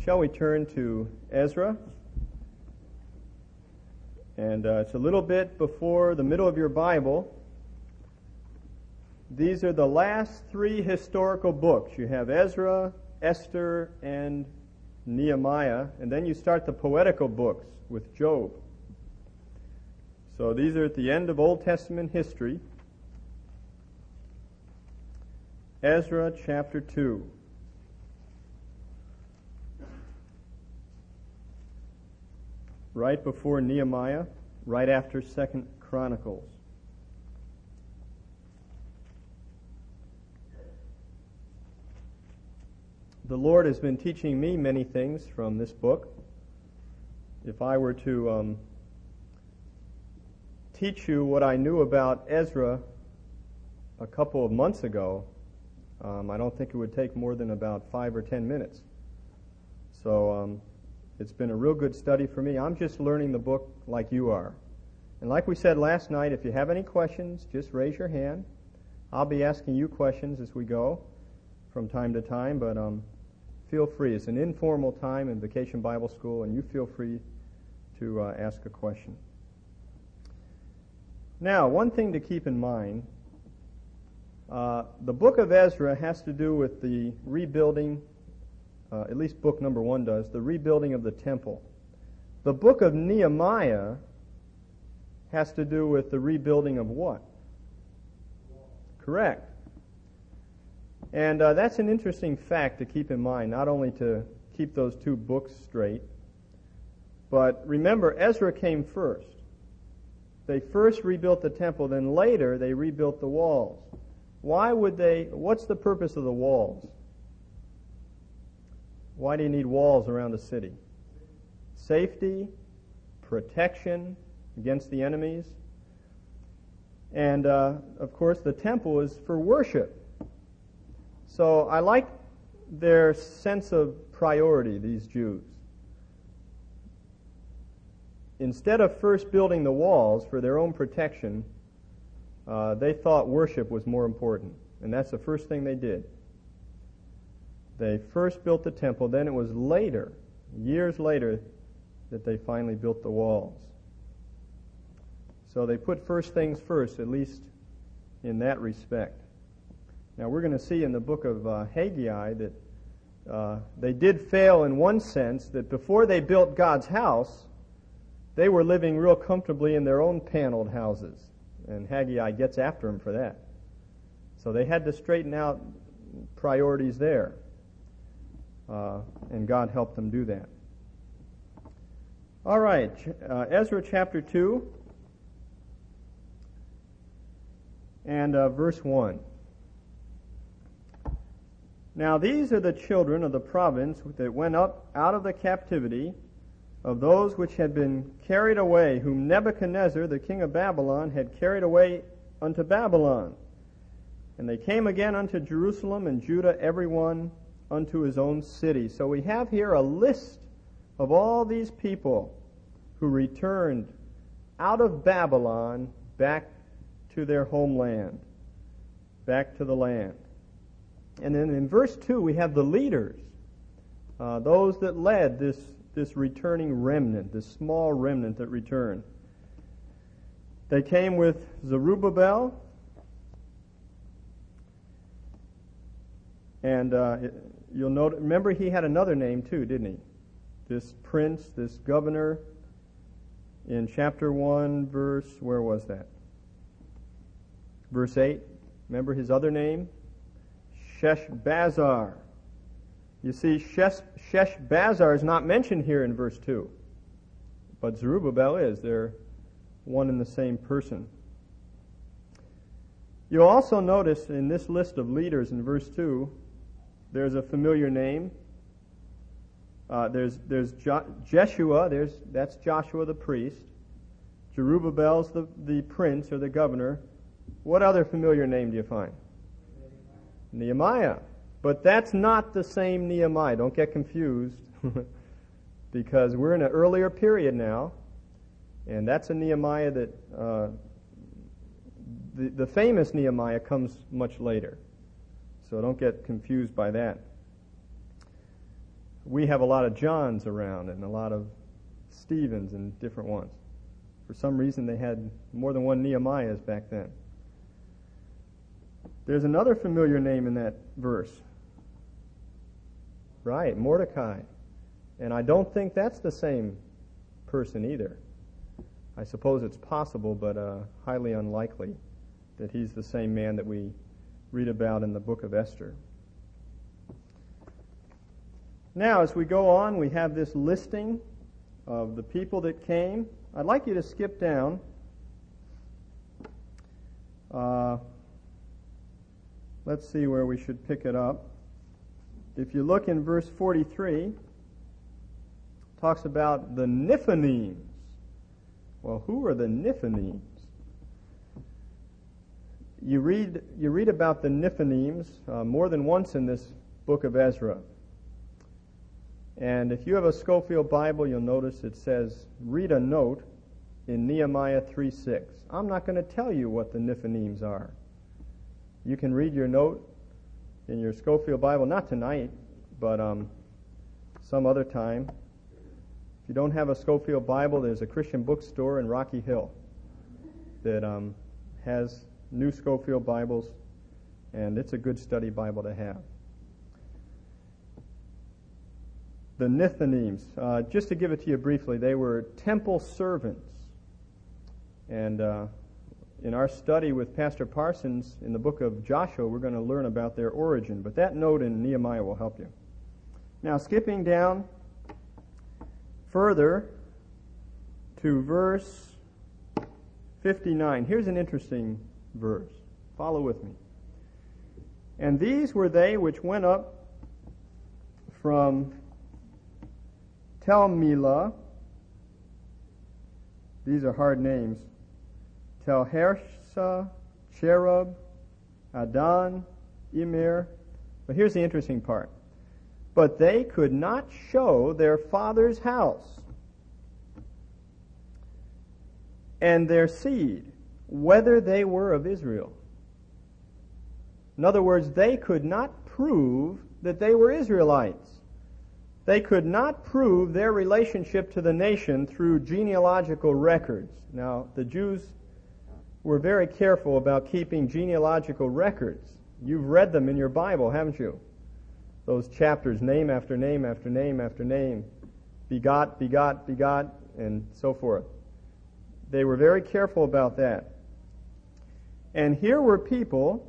Shall we turn to Ezra? And it's a little bit before the middle of your Bible. These are the last three historical books. You have Ezra, Esther, and Nehemiah, and then you start the poetical books with Job. So these are at the end of Old Testament history. Ezra chapter 2. Right before Nehemiah, right after 2 Chronicles. The Lord has been teaching me many things from this book. If I were to teach you what I knew about Ezra a couple of months ago, I don't think it would take more than about 5 or 10 minutes. So it's been a real good study for me. I'm just learning the book like you are. And like we said last night, if you have any questions, just raise your hand. I'll be asking you questions as we go from time to time, but feel free. It's an informal time in Vacation Bible School, and you feel free to ask a question. Now, one thing to keep in mind, the book of Ezra has to do with the rebuilding, at least book number 1 does, the rebuilding of the temple. The book of Nehemiah has to do with the rebuilding of what? Correct. And that's an interesting fact to keep in mind, not only to keep those two books straight, but remember, Ezra came first. They first rebuilt the temple, then later they rebuilt the walls. What's the purpose of the walls? Why do you need walls around a city? Safety, protection against the enemies. And, of course, the temple is for worship. So I like their sense of priority, these Jews. Instead of first building the walls for their own protection, they thought worship was more important. And that's the first thing they did. They first built the temple, then it was later, years later, that they finally built the walls. So they put first things first, at least in that respect. Now we're going to see in the book of Haggai that they did fail in one sense, that before they built God's house, they were living real comfortably in their own paneled houses. And Haggai gets after them for that. So they had to straighten out priorities there. And God helped them do that. All right, Ezra chapter 2 and verse 1. Now these are the children of the province that went up out of the captivity of those which had been carried away, whom Nebuchadnezzar, the king of Babylon, had carried away unto Babylon. And they came again unto Jerusalem and Judah, every one unto his own city. So we have here a list of all these people who returned out of Babylon back to their homeland, back to the land. And then in verse 2 we have the leaders, those that led this returning remnant, this small remnant that returned. They came with Zerubbabel, and you'll note, remember he had another name too, didn't he? This prince, this governor, in chapter 1, verse, where was that? Verse 8. Remember his other name? Sheshbazzar. You see, Sheshbazzar is not mentioned here in verse 2. But Zerubbabel is. They're one and the same person. You'll also notice in this list of leaders in verse 2, there's a familiar name. There's Jeshua, that's Joshua the priest. Zerubbabel's the prince or the governor. What other familiar name do you find? Nehemiah. But that's not the same Nehemiah. Don't get confused because we're in an earlier period now, and that's a Nehemiah that the famous Nehemiah comes much later. So don't get confused by that. we have a lot of Johns around and a lot of Stephens and different ones. For some reason, they had more than one Nehemiahs back then. There's another familiar name in that verse. Right, Mordecai. And I don't think that's the same person either. I suppose it's possible, but highly unlikely that he's the same man that we read about in the book of Esther. Now, as we go on, we have this listing of the people that came. I'd like you to skip down. Let's see where we should pick it up. If you look in verse 43, it talks about the Niphanims. Well, who are the Niphanims? You read about the Niphanims more than once in this book of Ezra. And if you have a Scofield Bible, you'll notice it says, read a note in Nehemiah 3:6. I'm not going to tell you what the Niphanims are. You can read your note in your Scofield Bible, not tonight, but some other time. If you don't have a Scofield Bible, there's a Christian bookstore in Rocky Hill that has new Scofield Bibles, and it's a good study Bible to have. The Niphanims, just to give it to you briefly, they were temple servants. And in our study with Pastor Parsons in the book of Joshua, we're going to learn about their origin. But that note in Nehemiah will help you. Now, skipping down further to verse 59. Here's an interesting verse. Follow with me. And these were they which went up from Tel-Melah. These are hard names. Tel-Harsha, Cherub, Adon, Immer. But here's the interesting part. But they could not show their father's house and their seed, whether they were of Israel. In other words, they could not prove that they were Israelites. They could not prove their relationship to the nation through genealogical records. Now, the Jews were very careful about keeping genealogical records. You've read them in your Bible, haven't you? Those chapters, name after name after name after name, begot, begot, begot, and so forth. They were very careful about that. And here were people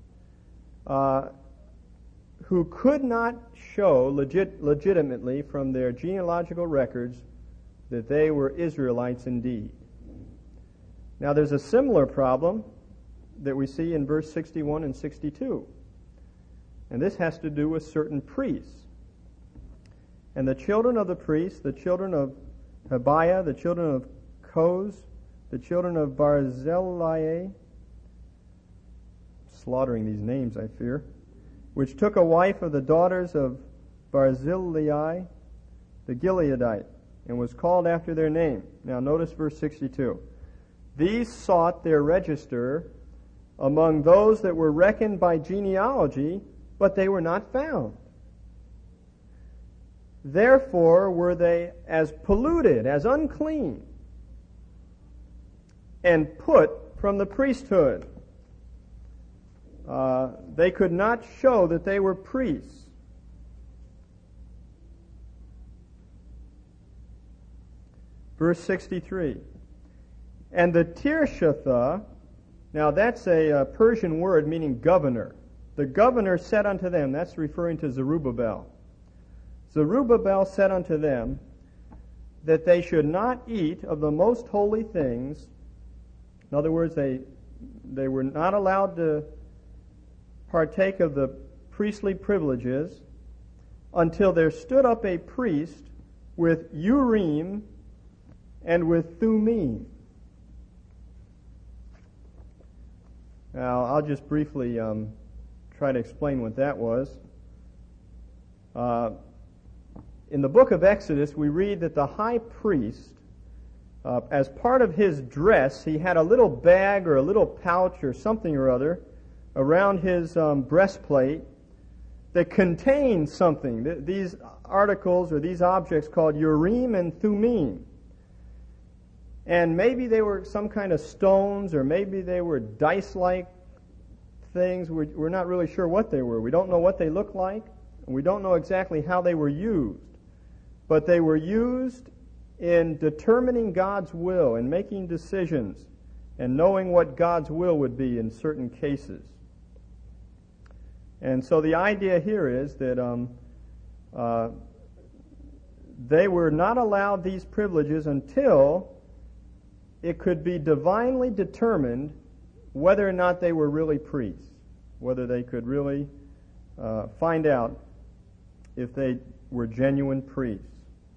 who could not show legitimately from their genealogical records that they were Israelites indeed. Now, there's a similar problem that we see in verse 61 and 62. And this has to do with certain priests. And the children of the priests, the children of Habiah, the children of Koz, the children of Barzillai, slaughtering these names, I fear, which took a wife of the daughters of Barzillai, the Gileadite, and was called after their name. Now notice verse 62. These sought their register among those that were reckoned by genealogy, but they were not found. Therefore were they as polluted, as unclean, and put from the priesthood. They could not show that they were priests. Verse 63. And the Tirshatha, now that's a Persian word meaning governor. The governor said unto them, that's referring to Zerubbabel. Zerubbabel said unto them that they should not eat of the most holy things. In other words, they were not allowed to partake of the priestly privileges until there stood up a priest with Urim and with Thummim. Now, I'll just briefly try to explain what that was. In the book of Exodus, we read that the high priest, as part of his dress, he had a little bag or a little pouch or something or other around his breastplate that contain something. These articles or these objects called Urim and Thummim. And maybe they were some kind of stones, or maybe they were dice-like things. We're not really sure what they were. We don't know what they looked like, and we don't know exactly how they were used. But they were used in determining God's will, in making decisions, and knowing what God's will would be in certain cases. And so the idea here is that they were not allowed these privileges until it could be divinely determined whether or not they were really priests, whether they could really find out if they were genuine priests.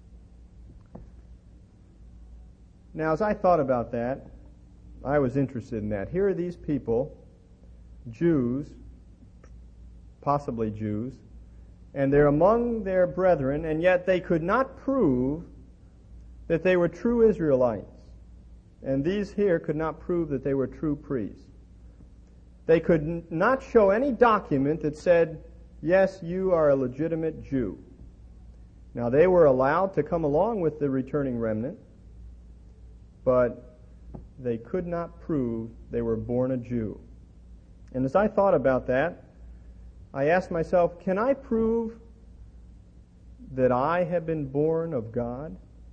Now, as I thought about that, I was interested in that. Here are these people, Jews, possibly Jews, and they're among their brethren, and yet they could not prove that they were true Israelites. And these here could not prove that they were true priests. They could not show any document that said, yes, you are a legitimate Jew. Now, they were allowed to come along with the returning remnant, but they could not prove they were born a Jew. And as I thought about that, I asked myself, can I prove that I have been born of God?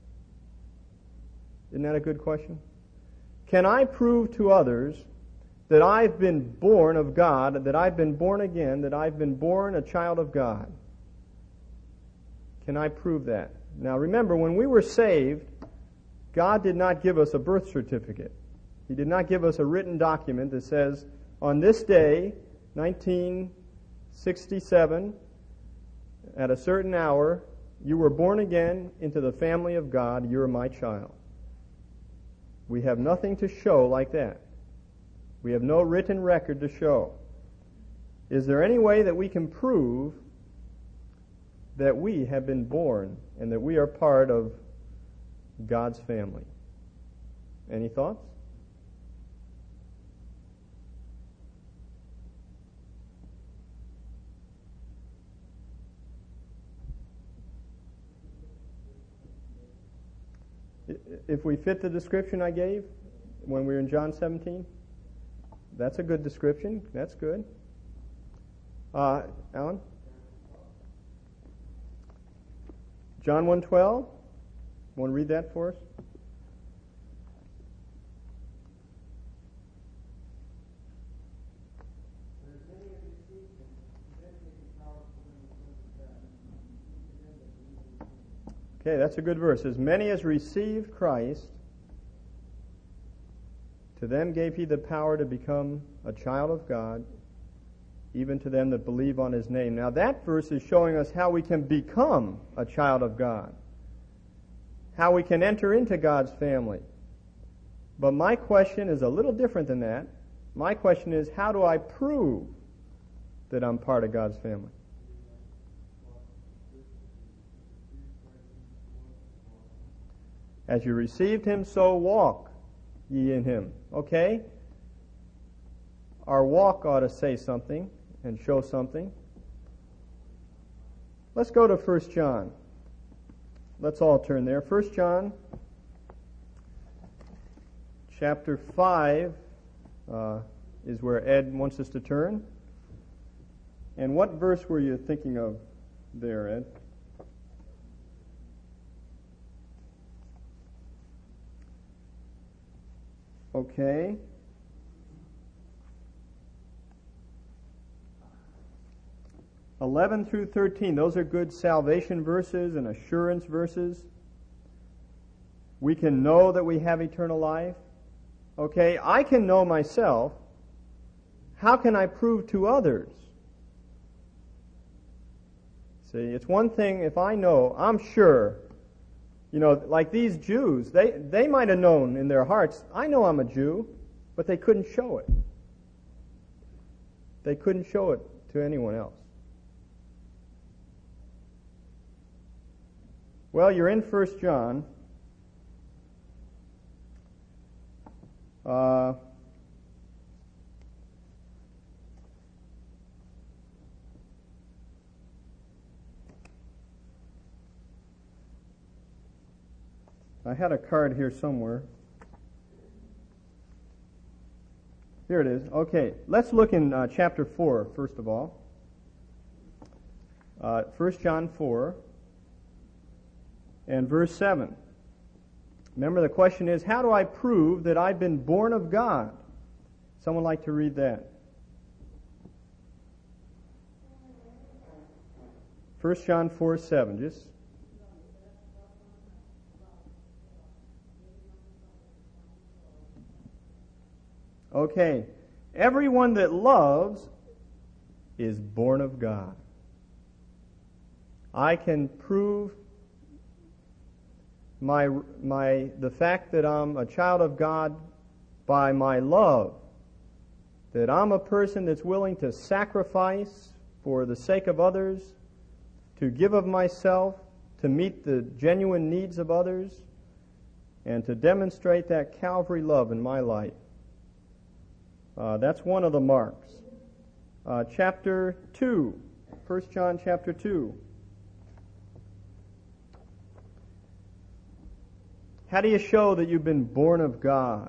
Isn't that a good question? Can I prove to others that I've been born of God, that I've been born again, that I've been born a child of God? Can I prove that? Now remember, when we were saved, God did not give us a birth certificate. He did not give us a written document that says, on this day, 1967, at a certain hour, you were born again into the family of God, you're my child. We have nothing to show like that. We have no written record to show. Is there any way that we can prove that we have been born and that we are part of God's family? Any thoughts? If we fit the description I gave when we were in John 17, that's a good description. That's good. Alan? John 1:12. Want to read that for us? Okay, that's a good verse. As many as received Christ, to them gave he the power to become a child of God, even to them that believe on his name. Now that verse is showing us how we can become a child of God, how we can enter into God's family. But my question is a little different than that. My question is, how do I prove that I'm part of God's family? As you received him, so walk ye in him. Okay? Our walk ought to say something and show something. Let's go to 1 John. Let's all turn there. 1 John chapter 5 is where Ed wants us to turn. And what verse were you thinking of there, Ed? Okay. (11 through 13). Those are good salvation verses and assurance verses. We can know that we have eternal life. Okay, I can know myself. How can I prove to others? See, it's one thing if I know, I'm sure. You know, like these Jews, they might have known in their hearts, I know I'm a Jew, but they couldn't show it. They couldn't show it to anyone else. Well, you're in 1 John. I had a card here somewhere. Here it is. Okay, let's look in chapter 4, first of all. 1 John 4 and verse 7. Remember, the question is, how do I prove that I've been born of God? Someone like to read that? 1 John 4, 7. Just okay. Everyone that loves is born of God. I can prove the fact that I'm a child of God by my love. That I'm a person that's willing to sacrifice for the sake of others, to give of myself, to meet the genuine needs of others, and to demonstrate that Calvary love in my life. That's one of the marks. Chapter 2, 1 John chapter 2. How do you show that you've been born of God?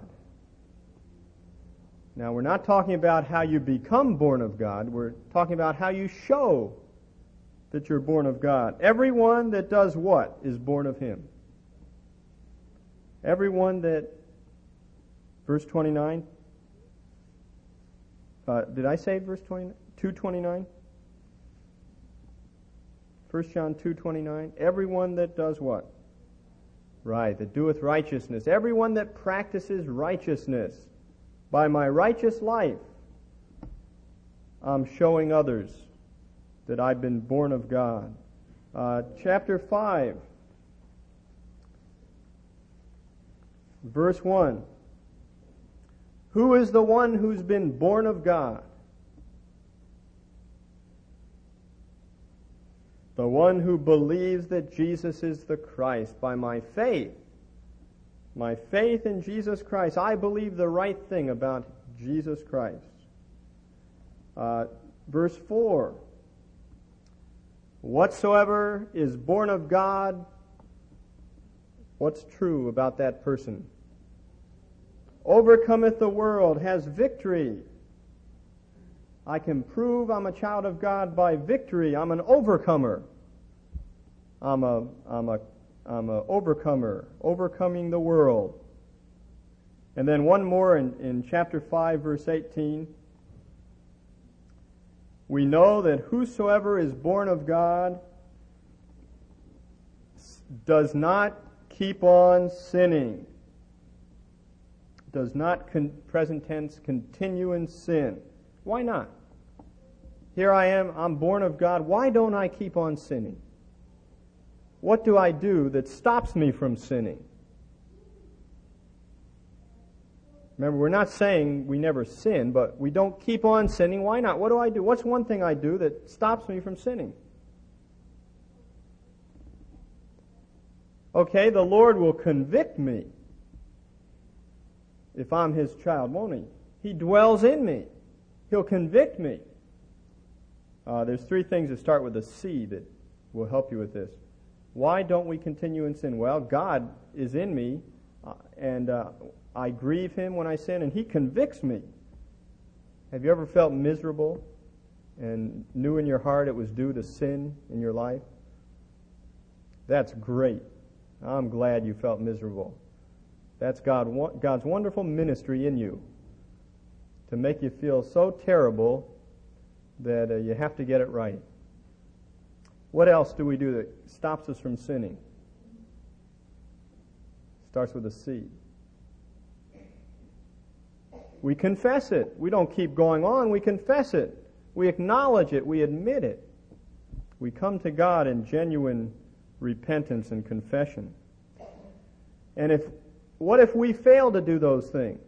Now, we're not talking about how you become born of God. We're talking about how you show that you're born of God. Everyone that does what is born of Him? Everyone that, verse 29, did I say verse 29? 2:29? 1 John 2:29. Everyone that does what? Right, that doeth righteousness. Everyone that practices righteousness. By my righteous life, I'm showing others that I've been born of God. Chapter 5, verse 1. Who is the one who's been born of God? The one who believes that Jesus is the Christ. By my faith in Jesus Christ, I believe the right thing about Jesus Christ. Verse 4. Whatsoever is born of God, what's true about that person? Overcometh the world, has victory. I can prove I'm a child of God by victory. I'm an overcomer. I'm a overcomer, overcoming the world. And then one more in chapter 5, verse 18. We know that whosoever is born of God does not keep on sinning. Does not, present tense, continue in sin. Why not? Here I am, I'm born of God. Why don't I keep on sinning? What do I do that stops me from sinning? Remember, we're not saying we never sin, but we don't keep on sinning. Why not? What do I do? What's one thing I do that stops me from sinning? Okay, the Lord will convict me if I'm His child, won't He? He dwells in me. He'll convict me. There's three things that start with a C that will help you with this. Why don't we continue in sin? Well, God is in me, and I grieve Him when I sin, and He convicts me. Have you ever felt miserable and knew in your heart it was due to sin in your life? That's great. I'm glad you felt miserable. That's God's wonderful ministry in you to make you feel so terrible that you have to get it right. What else do we do that stops us from sinning? Starts with a C. We confess it. We don't keep going on. We confess it. We acknowledge it. We admit it. We come to God in genuine repentance and confession. And what if we fail to do those things?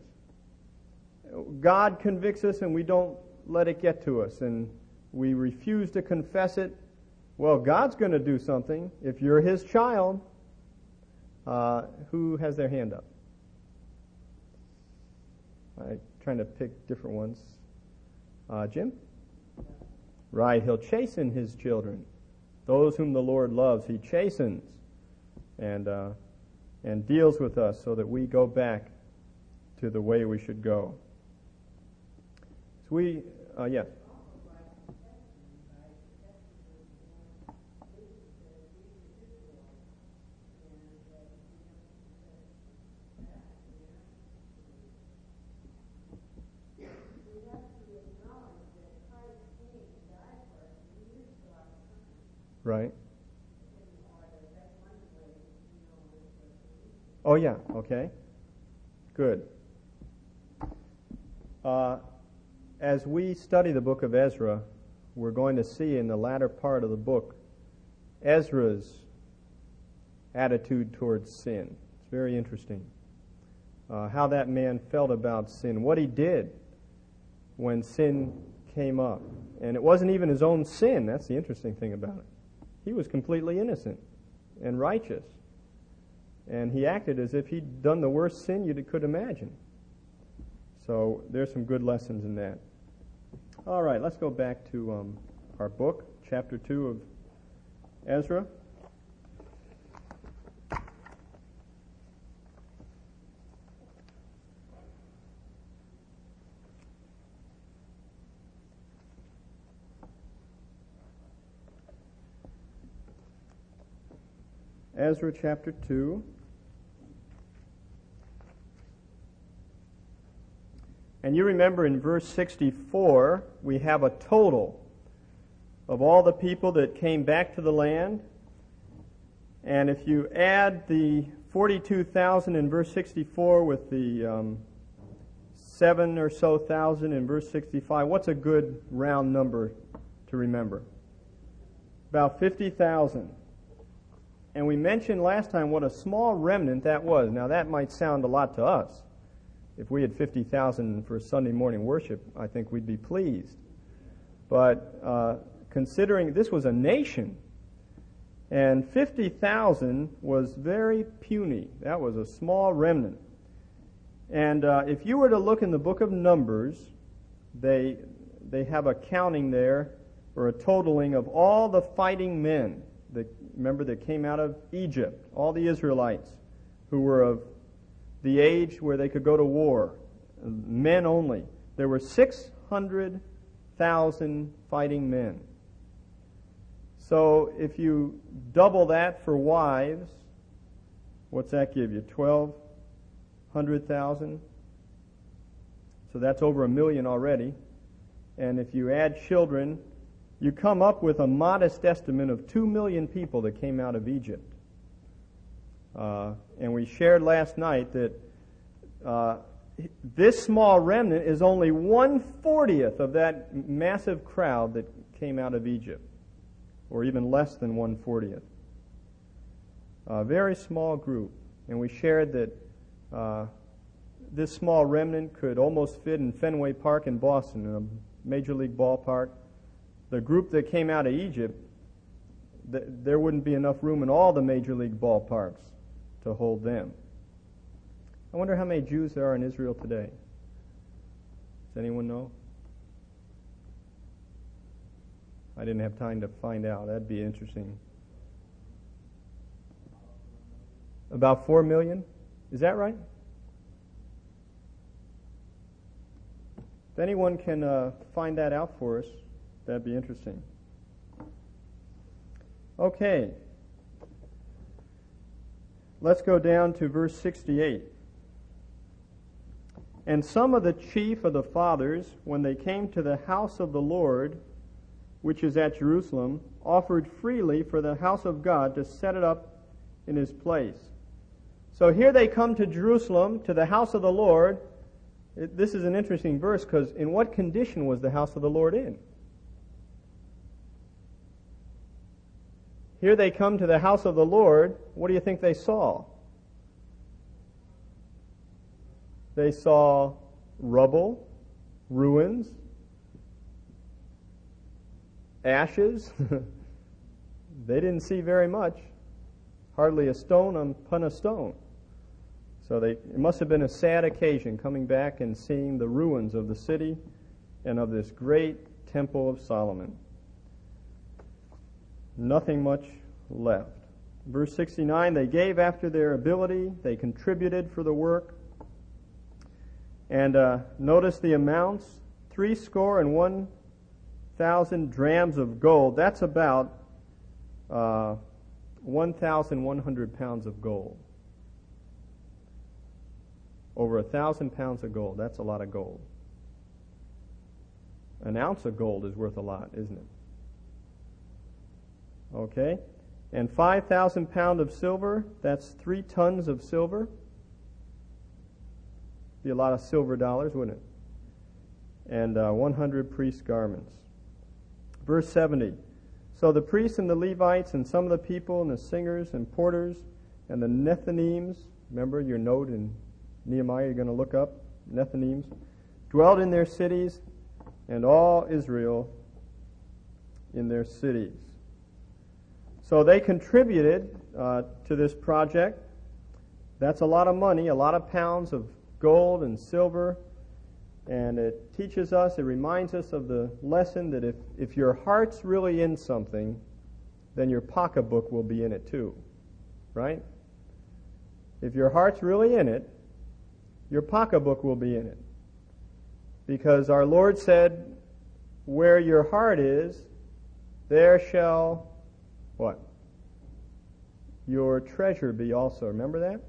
God convicts us and we don't let it get to us, and we refuse to confess it. Well, God's going to do something. If you're His child, who has their hand up? I'm trying to pick different ones. Jim? Right, He'll chasten His children. Those whom the Lord loves, He chastens. And and deals with us so that we go back to the way we should go. So yes. Right. Oh, yeah, okay. Good. As we study the book of Ezra, we're going to see in the latter part of the book Ezra's attitude towards sin. It's very interesting. How that man felt about sin, what he did when sin came up. And it wasn't even his own sin. That's the interesting thing about it. He was completely innocent and righteous. And he acted as if he'd done the worst sin you could imagine. So there's some good lessons in that. All right, let's go back to our book, chapter 2 of Ezra. Ezra chapter 2. And you remember in verse 64, we have a total of all the people that came back to the land. And if you add the 42,000 in verse 64 with the 7 or so thousand in verse 65, what's a good round number to remember? About 50,000. And we mentioned last time what a small remnant that was. Now that might sound a lot to us. If we had 50,000 for Sunday morning worship, I think we'd be pleased. But considering this was a nation, and 50,000 was very puny. That was a small remnant. And if you were to look in the book of Numbers, they have a counting there, or a totaling of all the fighting men that came out of Egypt, all the Israelites who were of the age where they could go to war, men only. There were 600,000 fighting men. So if you double that for wives, what's that give you? 1,200,000? So that's over 1 million already. And if you add children, you come up with a modest estimate of 2 million people that came out of Egypt. And we shared last night that this small remnant is only 1/40th of that massive crowd that came out of Egypt, or even less than 1/40th. A very small group. And we shared that this small remnant could almost fit in Fenway Park in Boston, in a major league ballpark. The group that came out of Egypt, there wouldn't be enough room in all the major league ballparks to hold them. I wonder how many Jews there are in Israel today. Does anyone know? I didn't have time to find out. That'd be interesting. About 4 million? Is that right? If anyone can find that out for us, that'd be interesting. Okay. Let's go down to verse 68. And some of the chief of the fathers, when they came to the house of the Lord, which is at Jerusalem, offered freely for the house of God to set it up in his place. So here they come to Jerusalem, to the house of the Lord. This is an interesting verse, because in what condition was the house of the Lord in? Here they come to the house of the Lord. What do you think they saw? They saw rubble, ruins, ashes. They didn't see very much. Hardly a stone upon a stone. So it must have been a sad occasion coming back and seeing the ruins of the city and of this great temple of Solomon. Nothing much left. Verse 69, they gave after their ability, they contributed for the work. And notice the amounts, 61,000 drams of gold. That's about 1,100 pounds of gold. Over 1,000 pounds of gold. That's a lot of gold. An ounce of gold is worth a lot, isn't it? Okay. And 5,000 pounds of silver. That's 3 tons of silver. Be a lot of silver dollars, wouldn't it? And 100 priest garments. Verse 70. So the priests and the Levites and some of the people and the singers and porters and the Nethinims, remember your note in Nehemiah you're going to look up, Nethinims, dwelled in their cities, and all Israel in their cities. So they contributed to this project. That's a lot of money, a lot of pounds of gold and silver. And it teaches us, it reminds us of the lesson that if your heart's really in something, then your pocketbook will be in it too. Right? If your heart's really in it, your pocketbook will be in it. Because our Lord said, where your heart is, there shall, what? Your treasure be also. Remember that?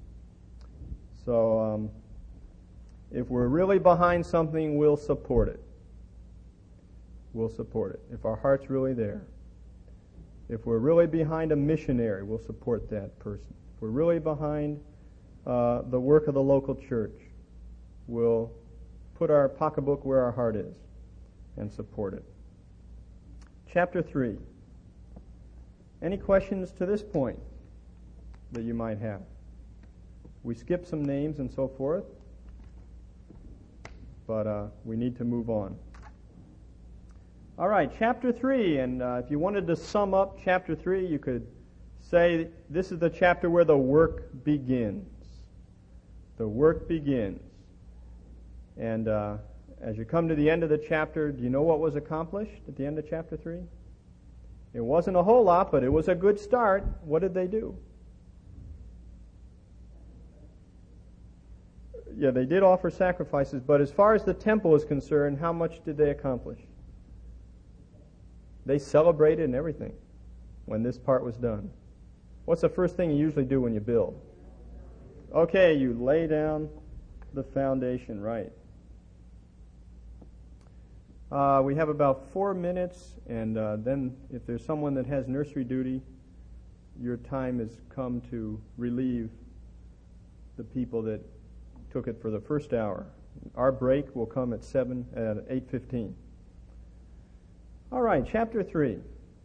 So, if we're really behind something, we'll support it. We'll support it. If our heart's really there. If we're really behind a missionary, we'll support that person. If we're really behind the work of the local church, we'll put our pocketbook where our heart is and support it. Chapter 3. Any questions to this point that you might have? We skipped some names and so forth, but we need to move on. All right, chapter 3, and if you wanted to sum up chapter 3, you could say this is the chapter where the work begins. The work begins. And as you come to the end of the chapter, do you know what was accomplished at the end of chapter 3? It wasn't a whole lot, but it was a good start. What did they do? Yeah, they did offer sacrifices, but as far as the temple is concerned, how much did they accomplish? They celebrated and everything when this part was done. What's the first thing you usually do when you build? Okay, you lay down the foundation, right. We have about 4 minutes, and then if there's someone that has nursery duty, your time has come to relieve the people that took it for the first hour. Our break will come at 8:15. All right, chapter 3.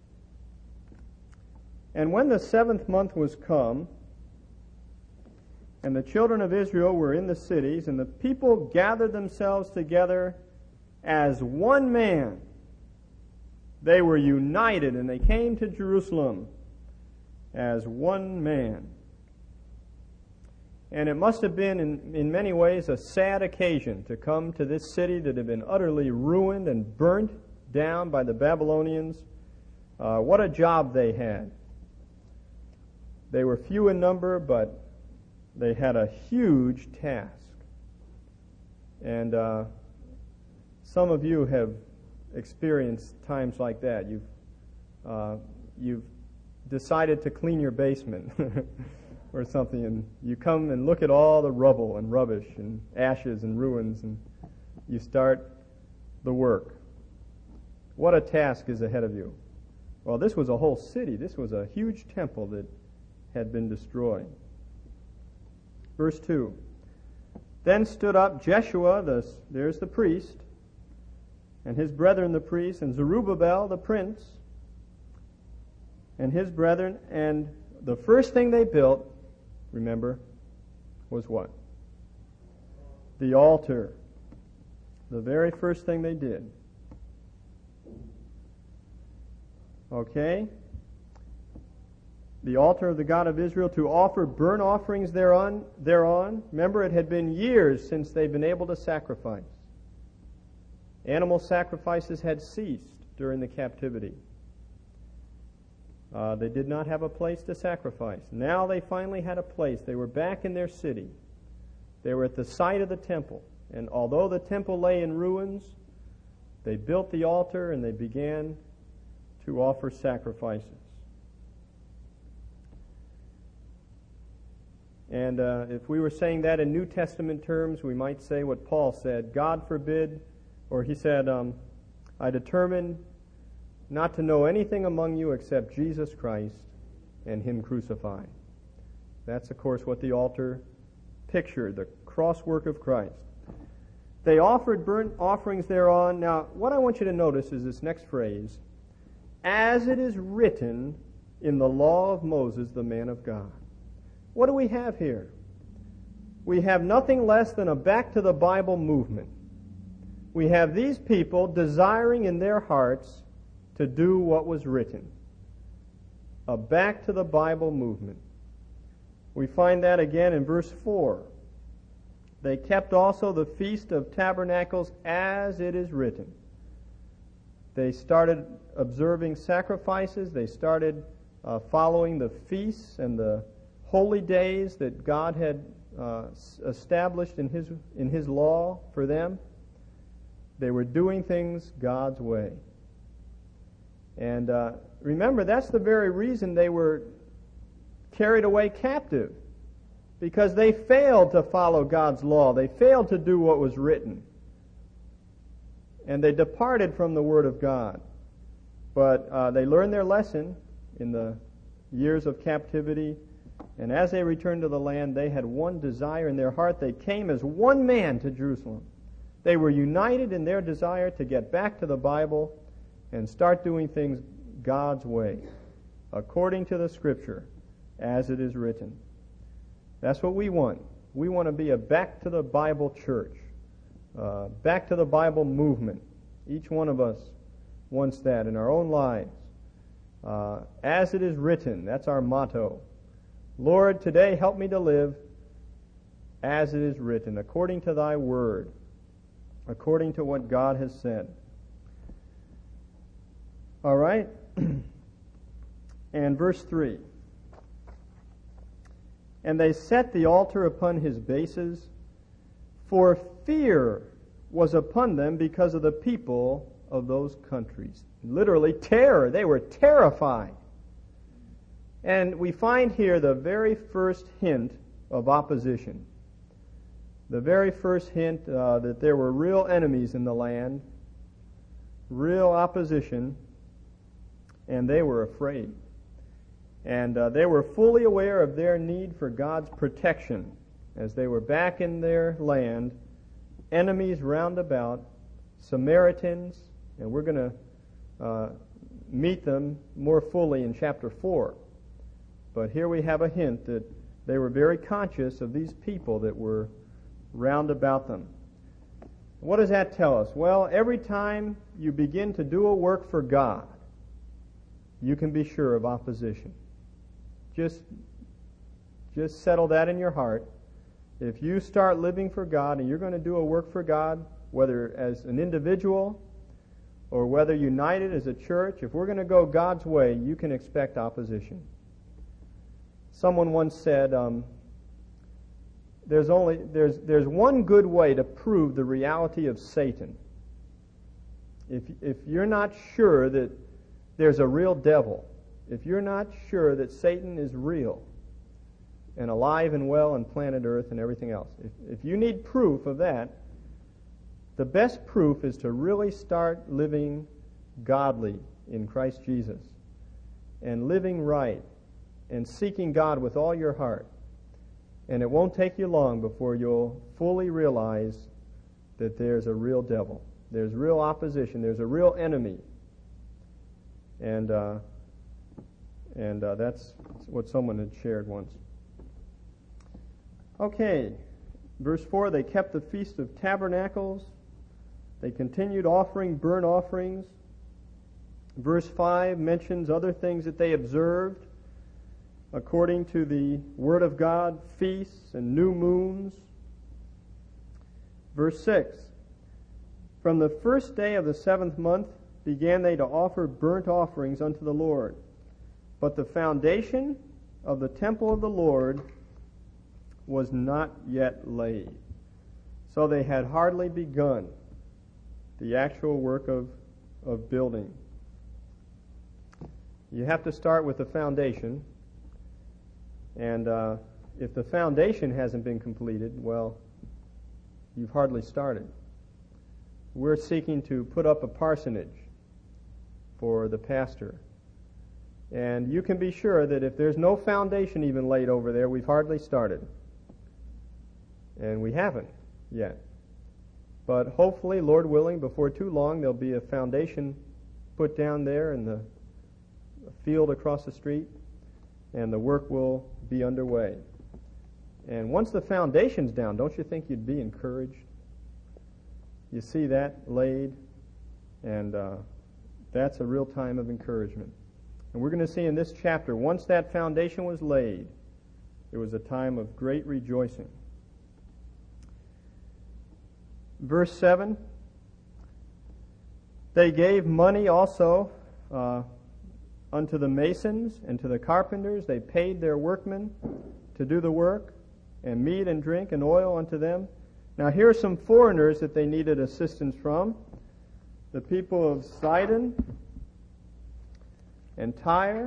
And when the 7th month was come, and the children of Israel were in the cities, and the people gathered themselves together as one man. They were united, and they came to Jerusalem as one man. And it must have been, in many ways, a sad occasion to come to this city that had been utterly ruined and burnt down by the Babylonians. What a job they had. They were few in number, but they had a huge task. And some of you have experienced times like that. You've decided to clean your basement or something, and you come and look at all the rubble and rubbish and ashes and ruins, and you start the work. What a task is ahead of you. Well, this was a whole city. This was a huge temple that had been destroyed. Verse 2. Then stood up Jeshua, there's the priest, and his brethren the priests, and Zerubbabel the prince, and his brethren, and the first thing they built, remember, was what? The altar. The very first thing they did. Okay? The altar of the God of Israel, to offer burnt offerings thereon. Remember, it had been years since they'd been able to sacrifice. Animal sacrifices had ceased during the captivity. They did not have a place to sacrifice. Now they finally had a place. They were back in their city. They were at the site of the temple. And although the temple lay in ruins, they built the altar and they began to offer sacrifices. And if we were saying that in New Testament terms, we might say what Paul said, God forbid, or he said, I determined not to know anything among you except Jesus Christ and Him crucified. That's, of course, what the altar pictured, the crosswork of Christ. They offered burnt offerings thereon. Now, what I want you to notice is this next phrase, as it is written in the law of Moses, the man of God. What do we have here? We have nothing less than a back to the Bible movement. We have these people desiring in their hearts to do what was written. A back to the Bible movement. We find that again in verse 4. They kept also the Feast of Tabernacles as it is written. They started observing sacrifices. They started following the feasts and the holy days that God had established in His law for them. They were doing things God's way. And remember, that's the very reason they were carried away captive. Because they failed to follow God's law. They failed to do what was written. And they departed from the Word of God. But they learned their lesson in the years of captivity. And as they returned to the land, they had one desire in their heart. They came as one man to Jerusalem. They were united in their desire to get back to the Bible and start doing things God's way, according to the Scripture, as it is written. That's what we want. We want to be a back-to-the-Bible church, back-to-the-Bible movement. Each one of us wants that in our own lives. As it is written, that's our motto. Lord, today help me to live as it is written, according to Thy Word, according to what God has said. All right? And verse 3. And they set the altar upon his bases, for fear was upon them because of the people of those countries. Literally terror. They were terrified. And we find here the very first hint of opposition. The very first hint that there were real enemies in the land, real opposition, and they were afraid. And they were fully aware of their need for God's protection as they were back in their land, enemies round about, Samaritans, and we're going to meet them more fully in chapter 4. But here we have a hint that they were very conscious of these people that were round about them. What does that tell us? Well, every time you begin to do a work for God, you can be sure of opposition. Just settle that in your heart. If you start living for God and you're going to do a work for God, whether as an individual or whether united as a church, if we're going to go God's way, you can expect opposition. Someone once said, there's one good way to prove the reality of Satan. If you're not sure that there's a real devil, if you're not sure that Satan is real and alive and well on planet Earth and everything else, if you need proof of that, the best proof is to really start living godly in Christ Jesus and living right and seeking God with all your heart. And it won't take you long before you'll fully realize that there's a real devil. There's real opposition. There's a real enemy. And that's what someone had shared once. Okay, verse 4, they kept the Feast of Tabernacles. They continued offering burnt offerings. Verse 5 mentions other things that they observed according to the Word of God, feasts and new moons. Verse 6, from the first day of the 7th month began they to offer burnt offerings unto the Lord. But the foundation of the temple of the Lord was not yet laid. So they had hardly begun the actual work of building. You have to start with the foundation, and if the foundation hasn't been completed, well, you've hardly started. We're seeking to put up a parsonage for the pastor. And you can be sure that if there's no foundation even laid over there, we've hardly started. And we haven't yet. But hopefully, Lord willing, before too long, there'll be a foundation put down there in the field across the street, and the work will be underway. And once the foundation's down, don't you think you'd be encouraged? You see that laid, and that's a real time of encouragement. And we're going to see in this chapter, once that foundation was laid, it was a time of great rejoicing. Verse 7, they gave money also unto the masons and to the carpenters. They paid their workmen to do the work, and meat and drink and oil unto them. Now here are some foreigners that they needed assistance from. The people of Sidon and Tyre.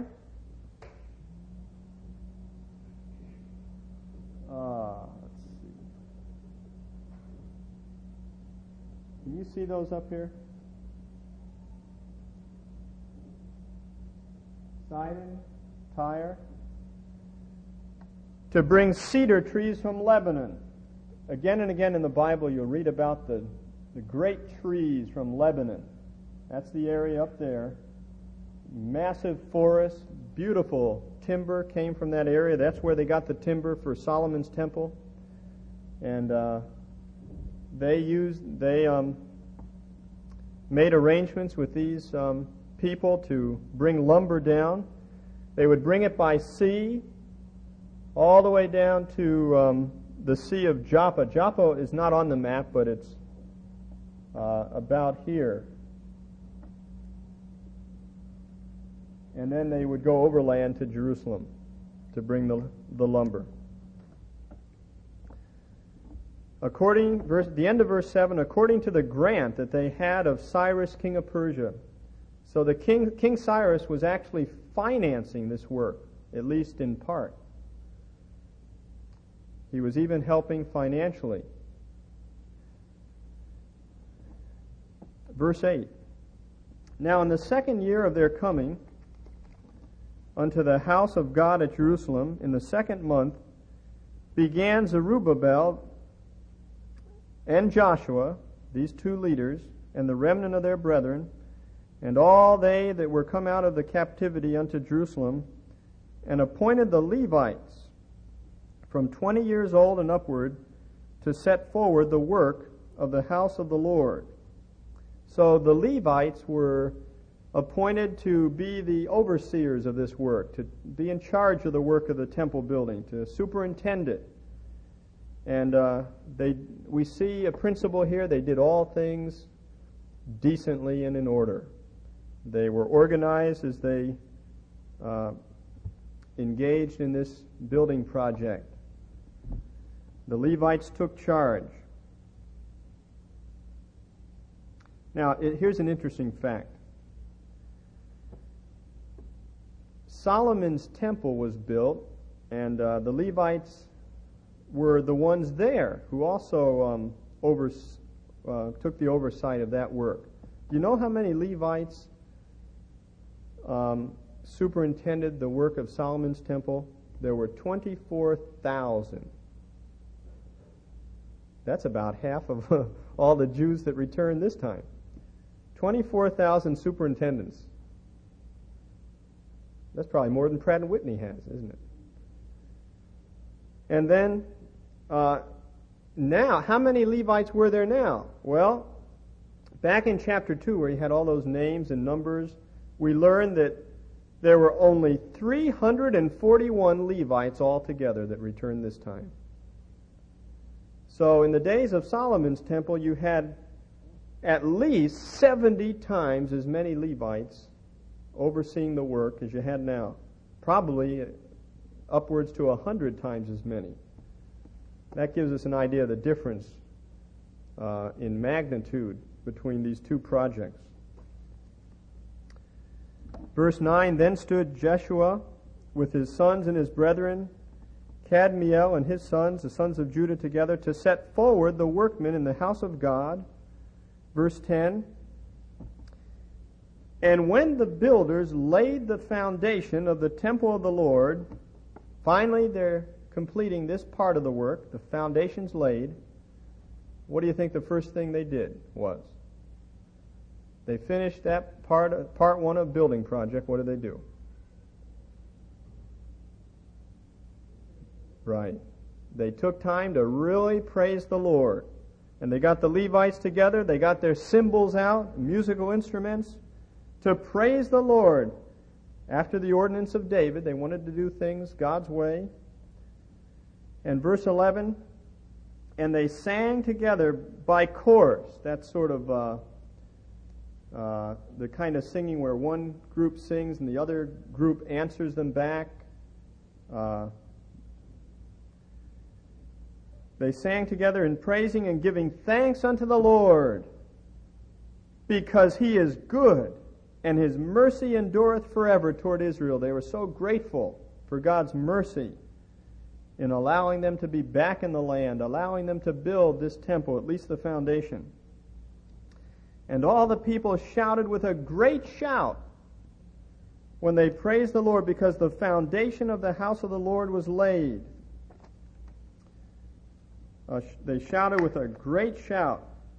Let's see. Can you see those up here? Sidon, Tyre. To bring cedar trees from Lebanon. Again and again in the Bible you'll read about the great trees from Lebanon. That's the area up there. Massive forests, beautiful timber came from that area. That's where they got the timber for Solomon's temple. And they made arrangements with these people to bring lumber down. They would bring it by sea all the way down to the Sea of Joppa. Joppa is not on the map, but it's about here. And then they would go overland to Jerusalem to bring the lumber. The end of verse 7, according to the grant that they had of Cyrus, king of Persia. So the King Cyrus was actually financing this work, at least in part. He was even helping financially. Verse 8. Now in the second year of their coming unto the house of God at Jerusalem, in the second month, began Zerubbabel and Joshua, these two leaders, and the remnant of their brethren, and all they that were come out of the captivity unto Jerusalem, and appointed the Levites from 20 years old and upward to set forward the work of the house of the Lord. So the Levites were appointed to be the overseers of this work, to be in charge of the work of the temple building, to superintend it. And we see a principle here. They did all things decently and in order. They were organized as they engaged in this building project. The Levites took charge. Now, here's an interesting fact. Solomon's temple was built, and the Levites were the ones there who also took the oversight of that work. Do you know how many Levites superintended the work of Solomon's temple? There were 24,000. That's about half of all the Jews that returned this time. 24,000 superintendents. That's probably more than Pratt & Whitney has, isn't it? And then, now, how many Levites were there now? Well, back in chapter 2, where you had all those names and numbers, we learned that there were only 341 Levites altogether that returned this time. So in the days of Solomon's temple, you had at least 70 times as many Levites overseeing the work as you had now. probably upwards to 100 times as many. That gives us an idea of the difference in magnitude between these two projects. Verse 9, then stood Jeshua with his sons and his brethren, Kadmiel and his sons, the sons of Judah, together to set forward the workmen in the house of God. Verse 10, and when the builders laid the foundation of the temple of the Lord, finally they're completing this part of the work, the foundation's laid, what do you think the first thing they did was? They finished that part one of building project. What did they do? Right. They took time to really praise the Lord. And they got the Levites together. They got their cymbals out, musical instruments, to praise the Lord. After the ordinance of David, they wanted to do things God's way. And verse 11, and they sang together by chorus. That's sort of the kind of singing where one group sings and the other group answers them back. They sang together in praising and giving thanks unto the Lord, because He is good, and His mercy endureth forever toward Israel. They were so grateful for God's mercy in allowing them to be back in the land, allowing them to build this temple, at least the foundation. And all the people shouted with a great shout when they praised the Lord, because the foundation of the house of the Lord was laid. They shouted with a great shout.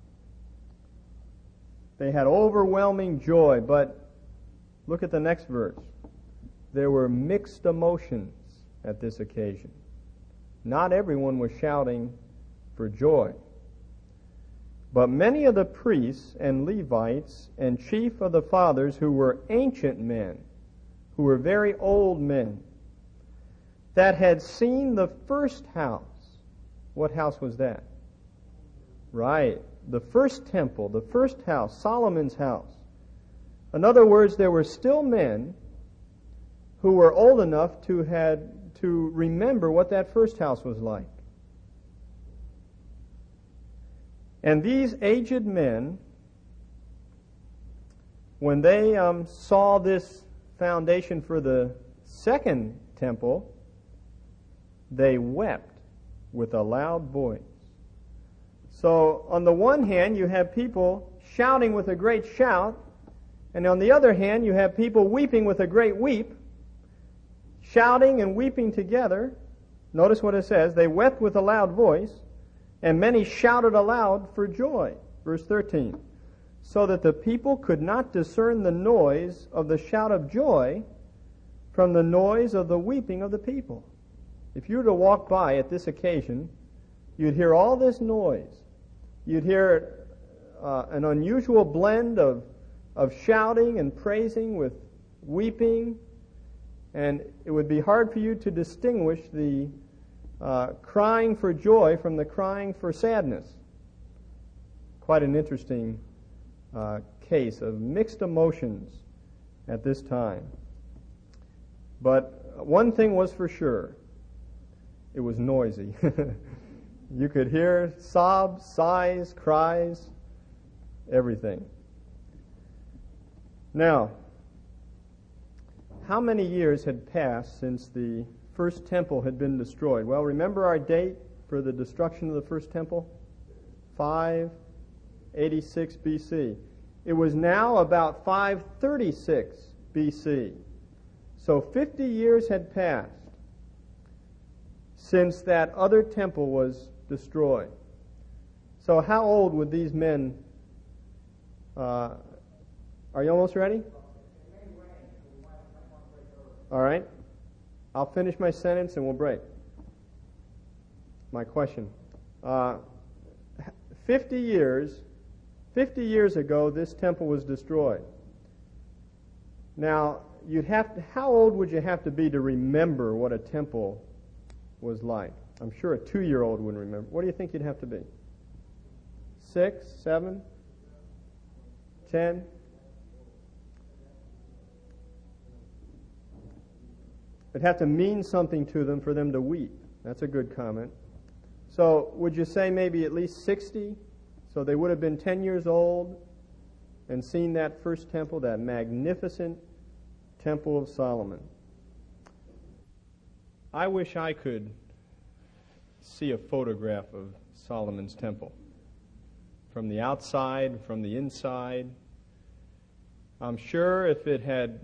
They had overwhelming joy, but look at the next verse. There were mixed emotions at this occasion. Not everyone was shouting for joy. But many of the priests and Levites and chief of the fathers, who were ancient men, who were very old men, that had seen the first house. What house was that? Right. The first temple, the first house, Solomon's house. In other words, there were still men who were old enough to remember what that first house was like. And these aged men, when they saw this foundation for the second temple, they wept with a loud voice. So, on the one hand, you have people shouting with a great shout, and on the other hand, you have people weeping with a great weep, shouting and weeping together. Notice what it says, they wept with a loud voice, and many shouted aloud for joy. Verse 13, so that the people could not discern the noise of the shout of joy from the noise of the weeping of the people. If you were to walk by at this occasion, you'd hear all this noise. You'd hear an unusual blend of shouting and praising with weeping, and it would be hard for you to distinguish the crying for joy from the crying for sadness. Quite an interesting case of mixed emotions at this time. But one thing was for sure. It was noisy. You could hear sobs, sighs, cries, everything. Now, how many years had passed since the first temple had been destroyed? Well, remember our date for the destruction of the first temple? 586 BC. It was now about 536 BC. So 50 years had passed since that other temple was destroyed. So how old would these men... are you almost ready? All right. I'll finish my sentence and we'll break. My question. 50 years ago, this temple was destroyed. Now, how old would you have to be to remember what a temple was like? I'm sure a 2-year-old wouldn't remember. What do you think you'd have to be? 6, 7, 10? It'd have to mean something to them for them to weep. That's a good comment. So would you say maybe at least 60? So they would have been 10 years old and seen that first temple, that magnificent Temple of Solomon. I wish I could see a photograph of Solomon's temple. From the outside, from the inside. I'm sure if it had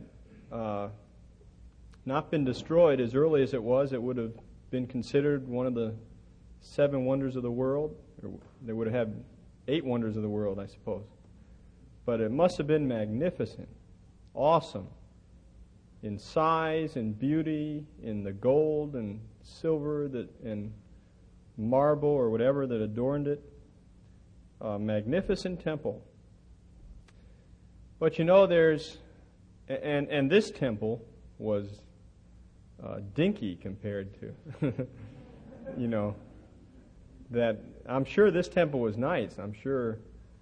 not been destroyed as early as it was, it would have been considered one of the 7 wonders of the world. Or they would have had 8 wonders of the world, I suppose. But it must have been magnificent, awesome, in size and beauty, in the gold and silver and marble or whatever that adorned it. A magnificent temple. But you know, and this temple was dinky compared to, that I'm sure this temple was nice. I'm sure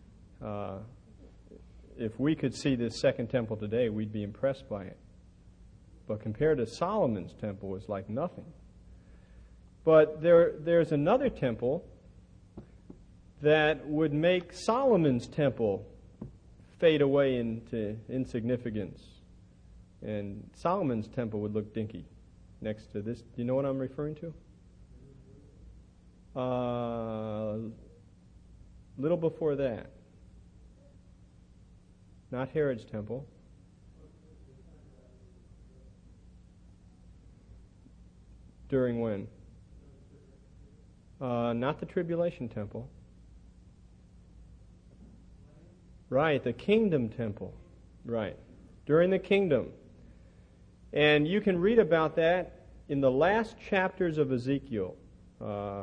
if we could see this second temple today, we'd be impressed by it. But compared to Solomon's temple, it was like nothing. But there's another temple that would make Solomon's temple fade away into insignificance. And Solomon's temple would look dinky next to this. Do you know what I'm referring to? Little before that. Not Herod's temple. During when? Not the tribulation temple. Right, the kingdom temple. Right. During the kingdom. And you can read about that in the last chapters of Ezekiel. I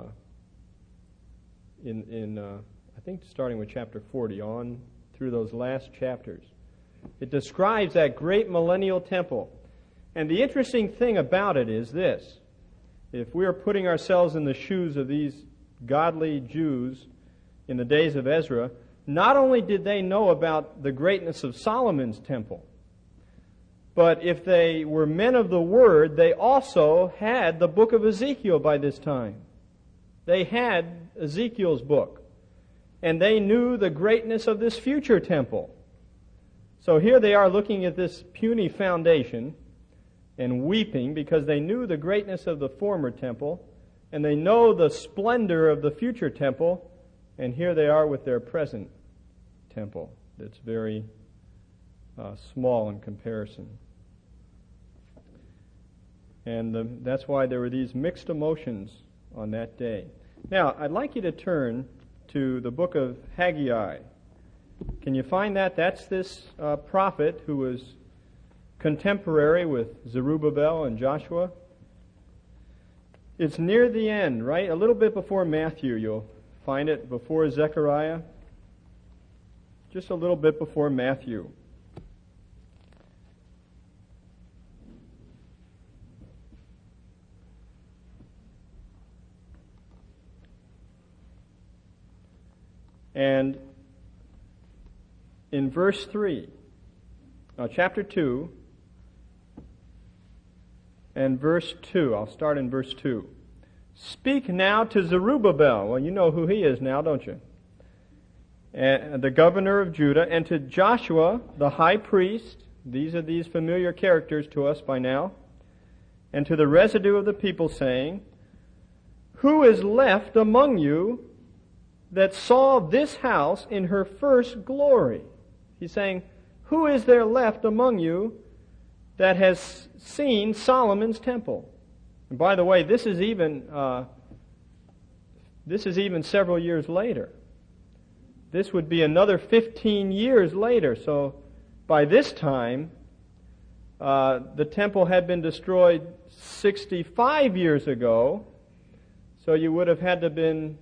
think starting with chapter 40 on through those last chapters. It describes that great millennial temple. And the interesting thing about it is this. If we are putting ourselves in the shoes of these godly Jews in the days of Ezra, not only did they know about the greatness of Solomon's temple, but if they were men of the Word, they also had the book of Ezekiel by this time. They had Ezekiel's book. And they knew the greatness of this future temple. So here they are looking at this puny foundation and weeping because they knew the greatness of the former temple and they know the splendor of the future temple, and here they are with their present temple that's very small in comparison. And that's why there were these mixed emotions on that day. Now, I'd like you to turn to the book of Haggai. Can you find that? That's this prophet who was contemporary with Zerubbabel and Joshua. It's near the end, right? A little bit before Matthew. You'll find it before Zechariah. Just a little bit before Matthew. And in verse 3, chapter 2, and verse 2, I'll start in verse 2. Speak now to Zerubbabel. Well, you know who he is now, don't you? And the governor of Judah, and to Joshua, the high priest. These are these familiar characters to us by now. And to the residue of the people, saying, Who is left among you that saw this house in her first glory? He's saying, who is there left among you that has seen Solomon's temple? And by the way, this is even several years later. This would be another 15 years later. So by this time, the temple had been destroyed 65 years ago. So you would have had to have been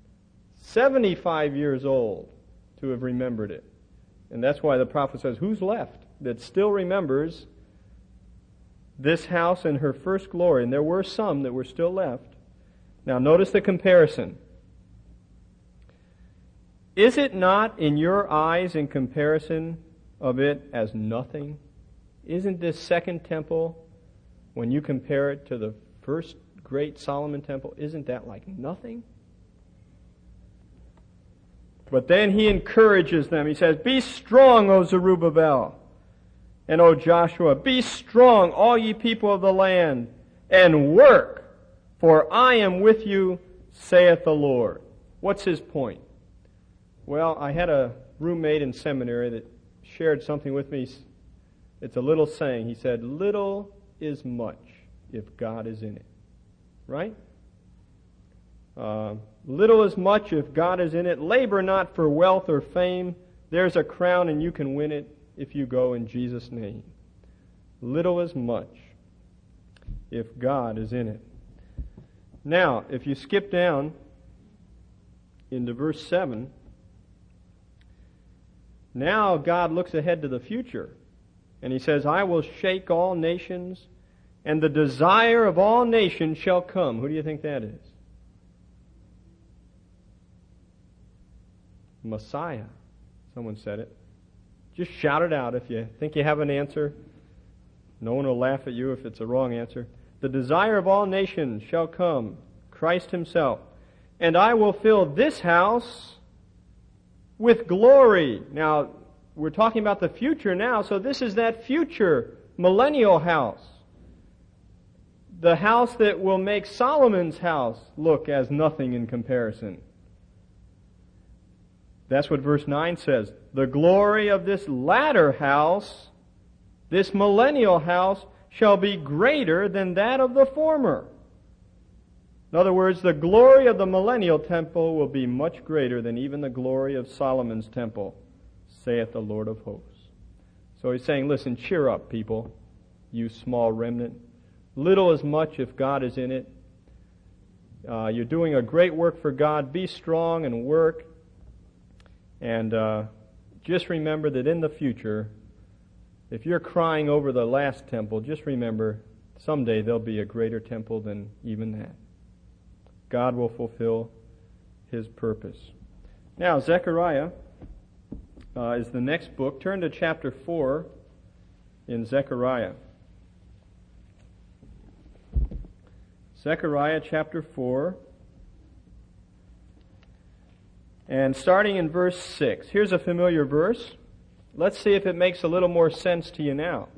75 years old to have remembered it. And that's why the prophet says, who's left that still remembers this house in her first glory? And there were some that were still left. Now notice the comparison. Is it not in your eyes in comparison of it as nothing? Isn't this second temple when you compare it to the first great Solomon temple, isn't that like nothing? But then he encourages them. He says, "Be strong, O Zerubbabel, and O Joshua. Be strong, all ye people of the land, and work, for I am with you, saith the Lord." What's his point? Well, I had a roommate in seminary that shared something with me. It's a little saying. He said, "Little is much if God is in it." Right? Little is much if God is in it. Labor not for wealth or fame. There's a crown and you can win it if you go in Jesus' name. Little is much if God is in it. Now, if you skip down into verse 7, now God looks ahead to the future. And he says, "I will shake all nations, and the desire of all nations shall come." Who do you think that is? Messiah. Someone said it. Just shout it out if you think you have an answer. No one will laugh at you if it's a wrong answer. "The desire of all nations shall come," Christ himself, "and I will fill this house with glory." Now, we're talking about the future now, so this is that future millennial house. The house that will make Solomon's house look as nothing in comparison. That's what verse 9 says. "The glory of this latter house, this millennial house, shall be greater than that of the former." In other words, the glory of the millennial temple will be much greater than even the glory of Solomon's temple, saith the Lord of hosts. So he's saying, listen, cheer up, people, you small remnant. Little is much if God is in it. You're doing a great work for God. Be strong and work. And just remember that in the future, if you're crying over the last temple, just remember someday there'll be a greater temple than even that. God will fulfill his purpose. Now, Zechariah is the next book. Turn to chapter 4 in Zechariah. Zechariah chapter 4. And starting in verse 6. Here's a familiar verse. Let's see if it makes a little more sense to you now.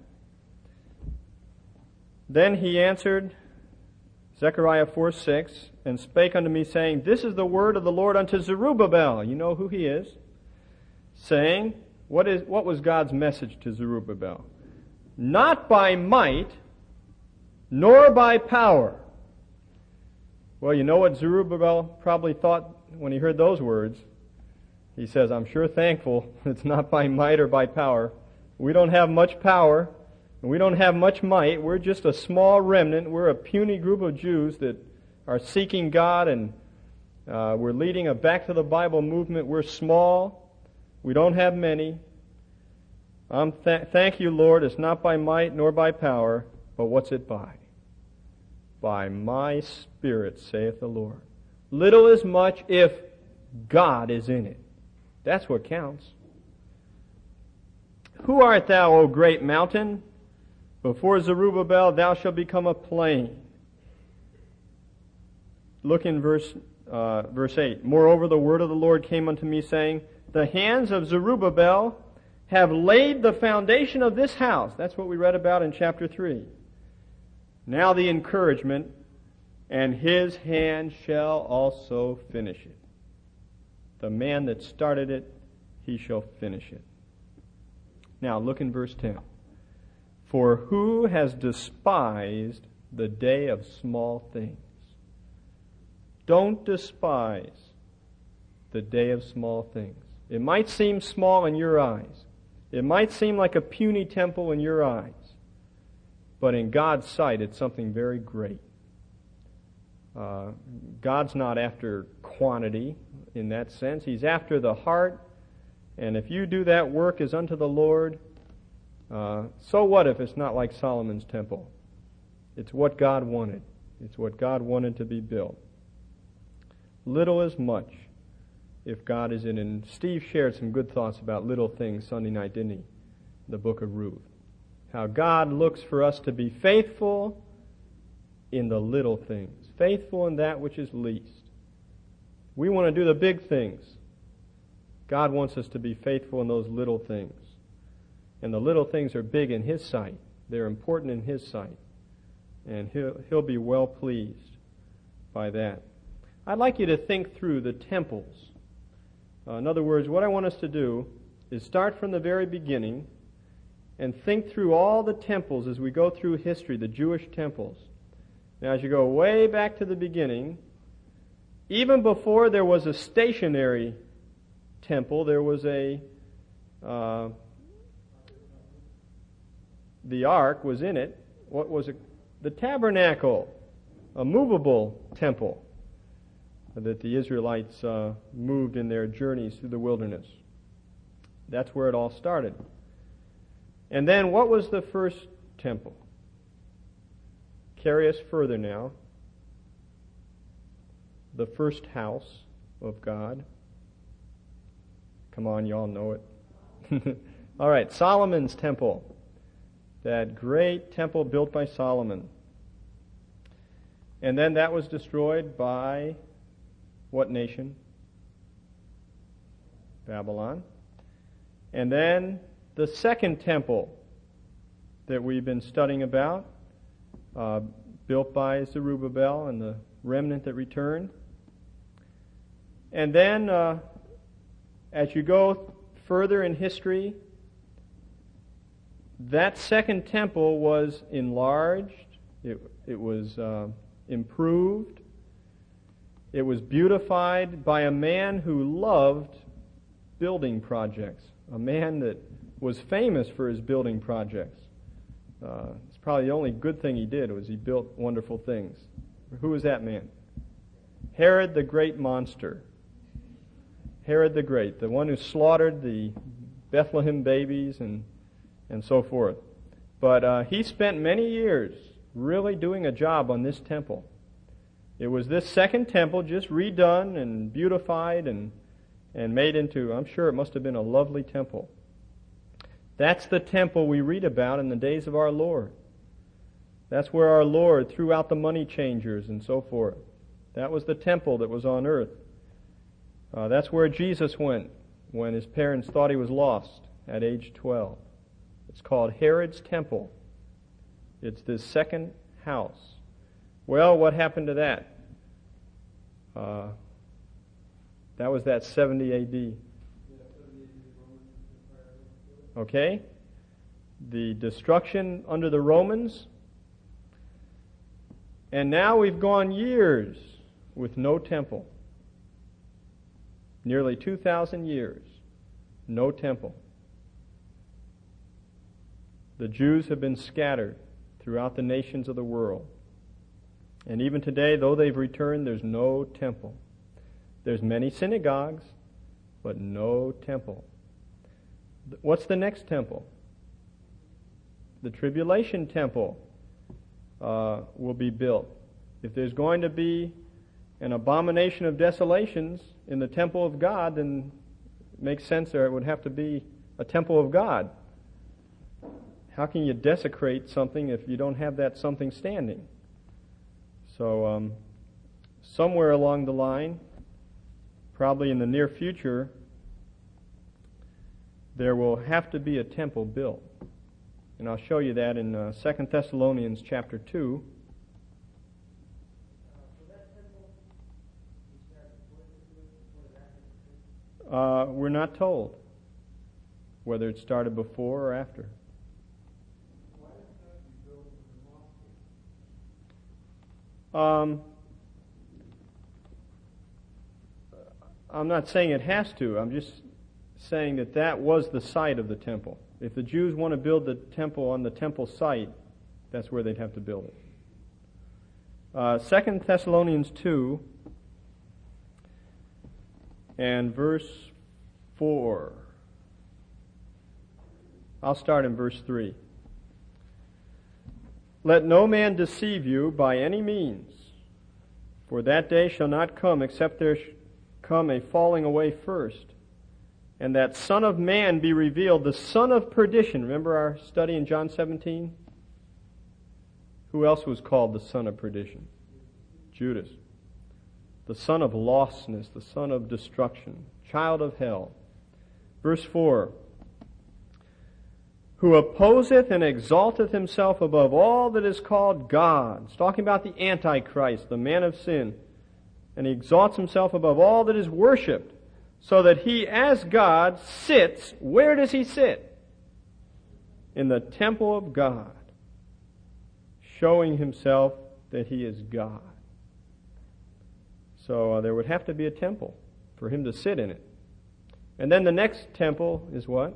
"Then he answered," Zechariah 4:6, "and spake unto me, saying, This is the word of the Lord unto Zerubbabel." You know who he is. Saying, what was God's message to Zerubbabel? "Not by might, nor by power." Well, you know what Zerubbabel probably thought when he heard those words? He says, "I'm sure thankful it's not by might or by power. We don't have much power, and we don't have much might. We're just a small remnant. We're a puny group of Jews that are seeking God, and we're leading a back to the Bible movement. We're small. We don't have many. Thank you, Lord. It's not by might nor by power, but what's it by? By my Spirit, saith the Lord. Little is much if God is in it. That's what counts. "Who art thou, O great mountain? Before Zerubbabel thou shalt become a plain." Look in verse 8. "Moreover, the word of the Lord came unto me, saying, The hands of Zerubbabel have laid the foundation of this house." That's what we read about in chapter 3. Now the encouragement, "and his hand shall also finish it." The man that started it, he shall finish it. Now look in verse 10. "For who has despised the day of small things?" Don't despise the day of small things. It might seem small in your eyes. It might seem like a puny temple in your eyes. But in God's sight, it's something very great. God's not after quantity in that sense. He's after the heart. And if you do that work as unto the Lord, so what if it's not like Solomon's temple? It's what God wanted. It's what God wanted to be built. Little is much if God is in it. And Steve shared some good thoughts about little things Sunday night, didn't he? The book of Ruth. How God looks for us to be faithful in the little things, faithful in that which is least. We want to do the big things. God wants us to be faithful in those little things. And the little things are big in His sight. They're important in His sight. And He'll be well pleased by that. I'd like you to think through the temples. In other words, what I want us to do is start from the very beginning and think through all the temples as we go through history, the Jewish temples. Now, as you go way back to the beginning, even before there was a stationary temple, there was the ark was in it. What was it? The tabernacle, a movable temple that the Israelites moved in their journeys through the wilderness. That's where it all started. And then what was the first temple? Carry us further now. The first house of God. Come on, you all know it. All right, Solomon's temple. That great temple built by Solomon. And then that was destroyed by what nation? Babylon. And then the second temple that we've been studying about, built by Zerubbabel and the remnant that returned. And then, as you go further in history, that second temple was enlarged, it was improved, it was beautified by a man who loved building projects, a man that was famous for his building projects. It's probably the only good thing he did was he built wonderful things. Who was that man? Herod the Great Monster. Herod the Great, the one who slaughtered the Bethlehem babies and so forth. But he spent many years really doing a job on this temple. It was this second temple just redone and beautified and made into, I'm sure it must have been a lovely temple. That's the temple we read about in the days of our Lord. That's where our Lord threw out the money changers and so forth. That was the temple that was on earth. That's where Jesus went when his parents thought he was lost at age 12. It's called Herod's Temple. It's this second house. Well, what happened to that? That was that 70 A.D. Okay? The destruction under the Romans. And now we've gone years with no temple. Nearly 2,000 years. No temple. The Jews have been scattered throughout the nations of the world. And even today, though they've returned, there's no temple. There's many synagogues, but no temple. What's the next temple? The tribulation temple will be built. If there's going to be an abomination of desolations in the temple of God, then it makes sense there would have to be a temple of God. How can you desecrate something if you don't have that something standing? So somewhere along the line, probably in the near future, there will have to be a temple built. And I'll show you that in 2 Thessalonians chapter 2. We're not told whether it started before or after. I'm not saying it has to. I'm just saying that was the site of the temple. If the Jews want to build the temple on the temple site, that's where they'd have to build it. 2 Thessalonians 2 and verse 4. I'll start in verse 3. Let no man deceive you by any means, for that day shall not come except there come a falling away first, and that Son of Man be revealed, the son of perdition. Remember our study in John 17? Who else was called the son of perdition? Judas. The son of lostness, the son of destruction, child of hell. Verse 4. Who opposeth and exalteth himself above all that is called God. It's talking about the Antichrist, the man of sin. And he exalts himself above all that is worshipped, so that he as God sits. Where does he sit? In the temple of God, showing himself that he is God. So there would have to be a temple for him to sit in it. And then the next temple is what?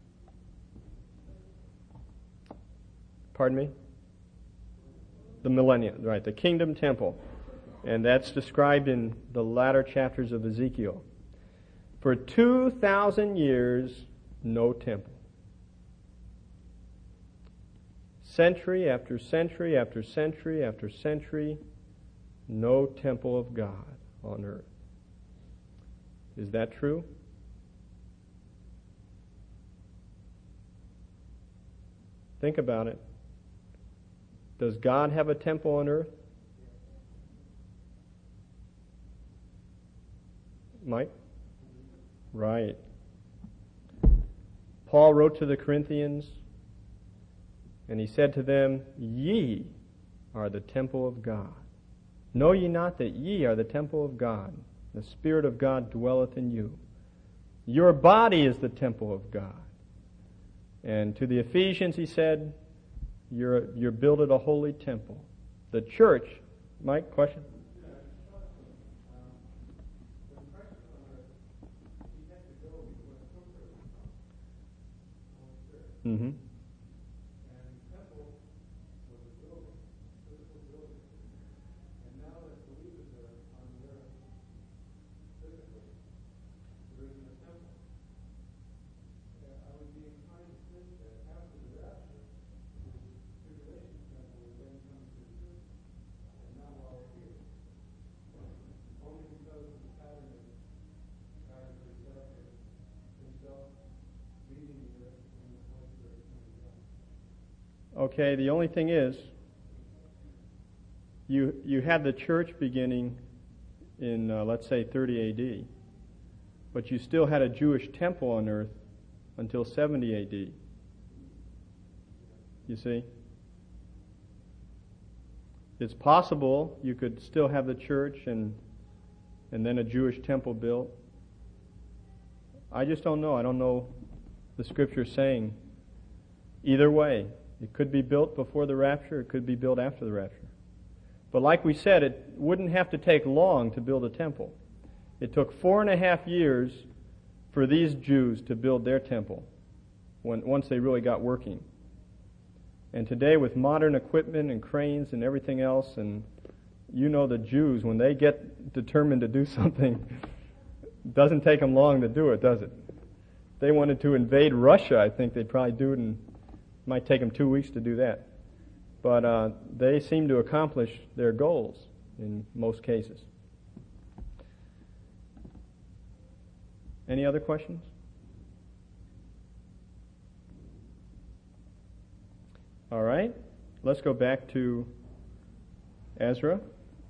Pardon me? The millennium, right, the kingdom temple. And that's described in the latter chapters of Ezekiel. For 2,000 years, no temple. Century after century after century after century, no temple of God on earth. Is that true? Think about it. Does God have a temple on earth? Mike? Right. Paul wrote to the Corinthians, and he said to them, Ye are the temple of God. Know ye not that ye are the temple of God? The Spirit of God dwelleth in you. Your body is the temple of God. And to the Ephesians he said, You're builded a holy temple. The church, Mike, question? Mm-hmm. Okay, the only thing is, you had the church beginning in, let's say, 30 A.D., but you still had a Jewish temple on earth until 70 A.D. You see? It's possible you could still have the church and then a Jewish temple built. I just don't know. I don't know the Scripture saying either way. It could be built before the rapture. It could be built after the rapture. But like we said, it wouldn't have to take long to build a temple. It took 4.5 years for these Jews to build their temple once they really got working. And today with modern equipment and cranes and everything else, and you know the Jews, when they get determined to do something, it doesn't take them long to do it, does it? If they wanted to invade Russia, I think they'd probably do it in might take them 2 weeks to do that. But they seem to accomplish their goals in most cases. Any other questions? All right. Let's go back to Ezra.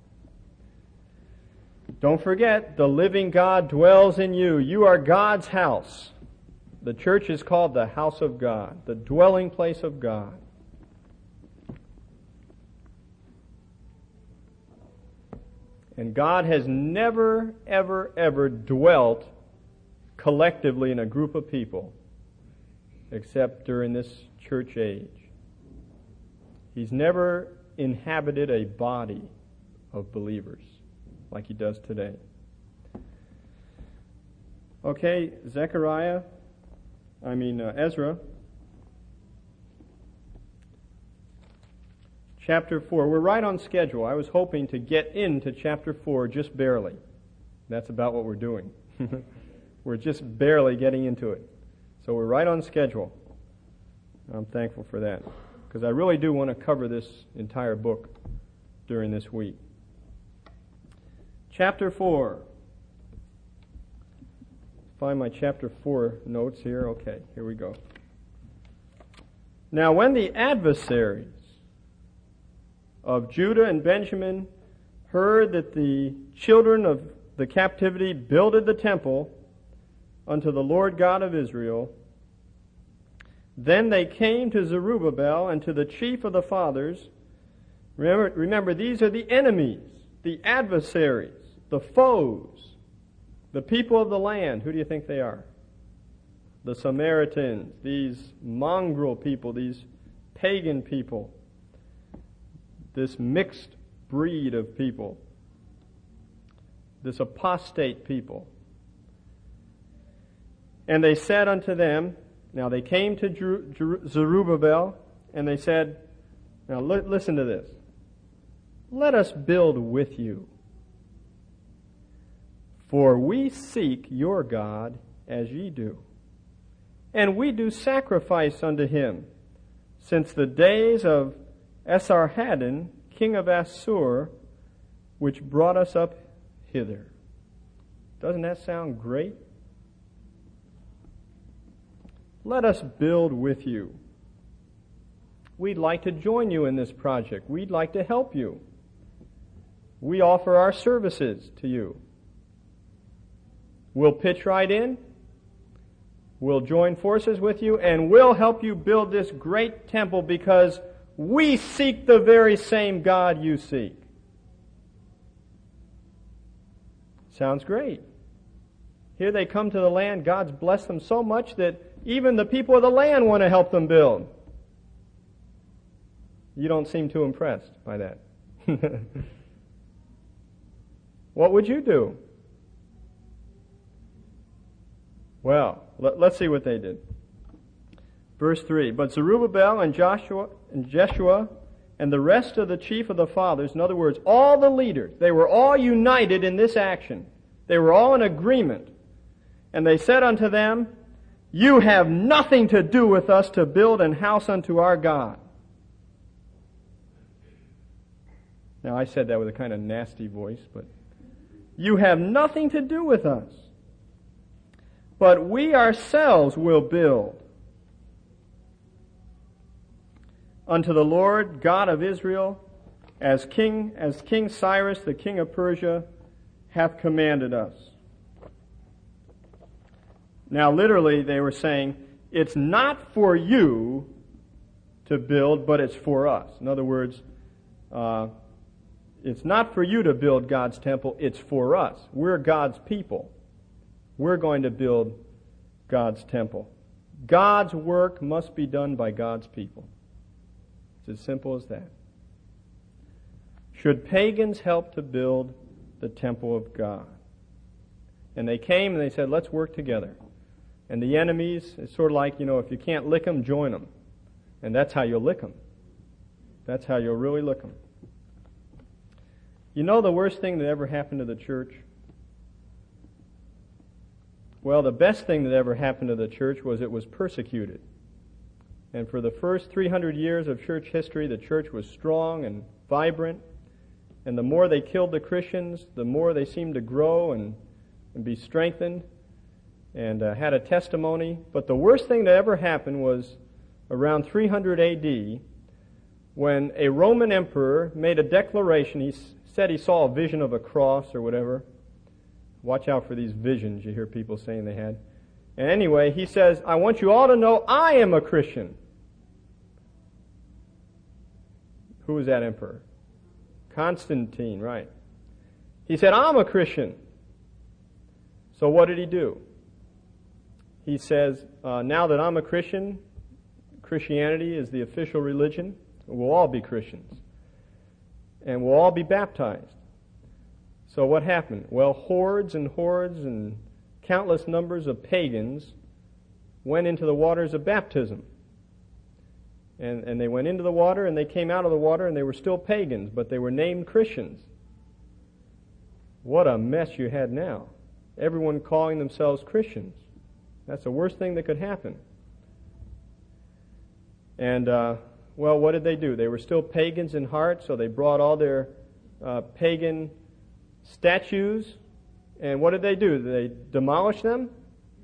Don't forget, the living God dwells in you. You are God's house. The church is called the house of God, the dwelling place of God. And God has never, ever, ever dwelt collectively in a group of people except during this church age. He's never inhabited a body of believers like he does today. Okay, Ezra, chapter 4. We're right on schedule. I was hoping to get into chapter 4 just barely. That's about what we're doing. We're just barely getting into it. So we're right on schedule. I'm thankful for that, because I really do want to cover this entire book during this week. Chapter 4. find my chapter 4 notes here. Okay, here we go. Now when the adversaries of Judah and Benjamin heard that the children of the captivity builded the temple unto the Lord God of Israel, then they came to Zerubbabel and to the chief of the fathers. Remember, these are the enemies, the adversaries, the foes, the people of the land. Who do you think they are? The Samaritans, these mongrel people, these pagan people, this mixed breed of people, this apostate people. And they said unto them, now they came to Zerubbabel, and they said, now listen to this. Let us build with you, for we seek your God as ye do. And we do sacrifice unto him since the days of Esarhaddon, king of Assur, which brought us up hither. Doesn't that sound great? Let us build with you. We'd like to join you in this project. We'd like to help you. We offer our services to you. We'll pitch right in. We'll join forces with you, and we'll help you build this great temple because we seek the very same God you seek. Sounds great. Here they come to the land. God's blessed them so much that even the people of the land want to help them build. You don't seem too impressed by that. What would you do? Well, let's see what they did. Verse 3, but Zerubbabel and Jeshua and the rest of the chief of the fathers, in other words, all the leaders, they were all united in this action. They were all in agreement. And they said unto them, you have nothing to do with us to build an house unto our God. Now I said that with a kind of nasty voice, but you have nothing to do with us. But we ourselves will build unto the Lord God of Israel as King Cyrus, the king of Persia, hath commanded us. Now literally they were saying, it's not for you to build, but it's for us. In other words, it's not for you to build God's temple, it's for us. We're God's people. We're going to build God's temple. God's work must be done by God's people. It's as simple as that. Should pagans help to build the temple of God? And they came and they said, let's work together. And the enemies, it's sort of like, if you can't lick them, join them. And that's how you'll lick them. That's how you'll really lick them. You know the worst thing that ever happened to the church? Well, the best thing that ever happened to the church was it was persecuted. And for the first 300 years of church history, the church was strong and vibrant. And the more they killed the Christians, the more they seemed to grow and be strengthened and had a testimony. But the worst thing that ever happened was around 300 A.D. when a Roman emperor made a declaration. He said he saw a vision of a cross or whatever. Watch out for these visions you hear people saying they had. And anyway, he says, I want you all to know I am a Christian. Who was that emperor? Constantine, right. He said, I'm a Christian. So what did he do? He says, now that I'm a Christian, Christianity is the official religion. We'll all be Christians. And we'll all be baptized. So what happened? Well, hordes and countless numbers of pagans went into the waters of baptism. And they went into the water and they came out of the water and they were still pagans, but they were named Christians. What a mess you had now. Everyone calling themselves Christians. That's the worst thing that could happen. And, well, what did they do? They were still pagans in heart, so they brought all their pagan statues. And what did they do? Did they demolish them?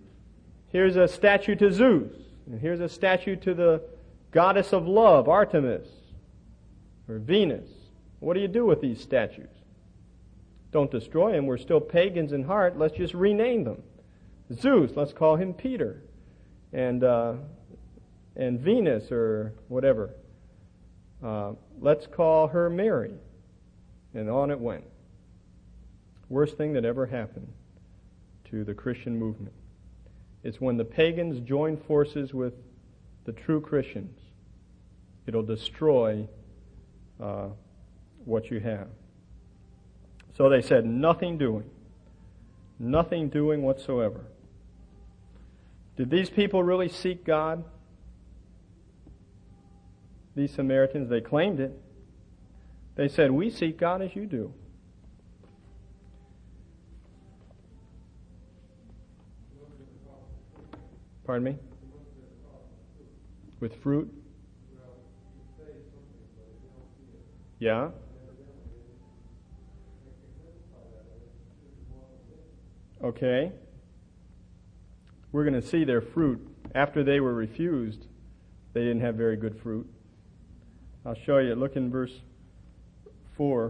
here's a statue to Zeus, and here's a statue to the goddess of love, Artemis, or Venus. What do you do with these statues? Don't destroy them. We're still pagans in heart. Let's just rename them. Zeus, let's call him Peter. And Venus, or whatever, let's call her Mary. And on it went. Worst thing that ever happened to the Christian movement. It's when the pagans join forces with the true Christians. It'll destroy what you have. So they said, nothing doing. Nothing doing whatsoever. Did these people really seek God? These Samaritans, they claimed it. They said, we seek God as you do. Pardon me? With fruit? Yeah? Okay. We're going to see their fruit. After they were refused, they didn't have very good fruit. I'll show you. Look in verse 4.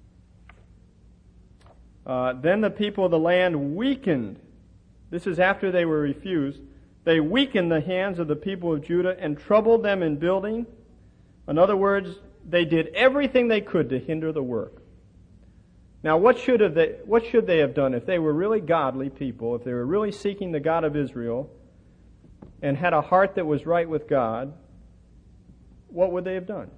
Then the people of the land weakened. This is after they were refused. They weakened the hands of the people of Judah and troubled them in building. In other words, they did everything they could to hinder the work. Now, what should they have done if they were really godly people, if they were really seeking the God of Israel and had a heart that was right with God? What would they have done?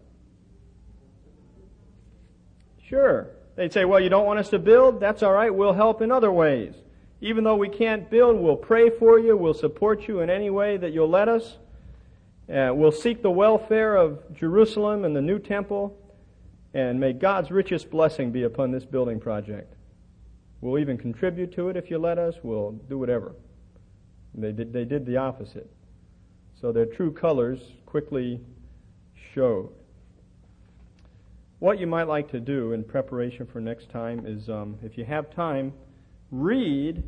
Sure. They'd say, well, you don't want us to build? That's all right. We'll help in other ways. Even though we can't build, we'll pray for you. We'll support you in any way that you'll let us. We'll seek the welfare of Jerusalem and the new temple. And may God's richest blessing be upon this building project. We'll even contribute to it if you let us. We'll do whatever. They did the opposite. So their true colors quickly showed. What you might like to do in preparation for next time is, if you have time, read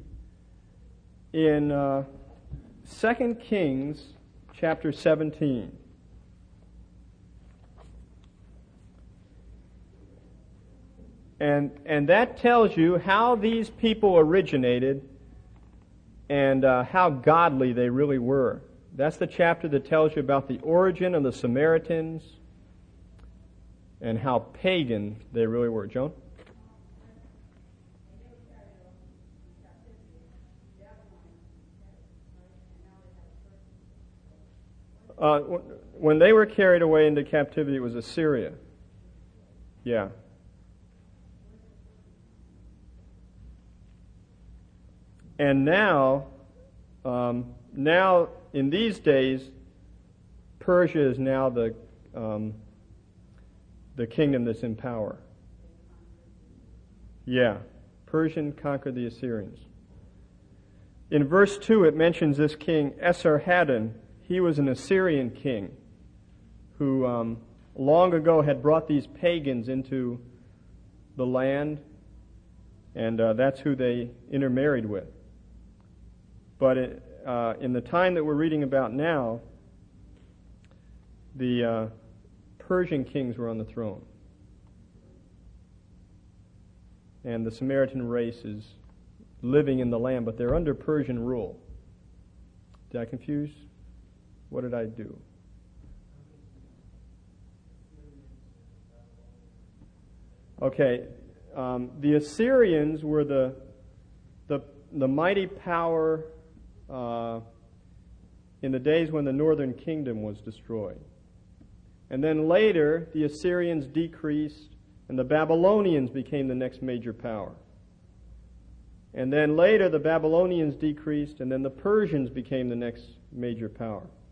in 2 Kings chapter 17. And that tells you how these people originated and how godly they really were. That's the chapter that tells you about the origin of the Samaritans and how pagan they really were. Joan? When they were carried away into captivity, it was Assyria. Yeah. And now in these days, Persia is now the kingdom that's in power. Yeah, Persia conquered the Assyrians. In verse 2, it mentions this king Esarhaddon. He was an Assyrian king who long ago had brought these pagans into the land, and that's who they intermarried with. But in the time that we're reading about now, the Persian kings were on the throne. And the Samaritan race is living in the land, but they're under Persian rule. Did I confuse? What did I do? Okay, the Assyrians were the mighty power in the days when the northern kingdom was destroyed. And then later, the Assyrians decreased, and the Babylonians became the next major power. And then later, the Babylonians decreased, and then the Persians became the next major power.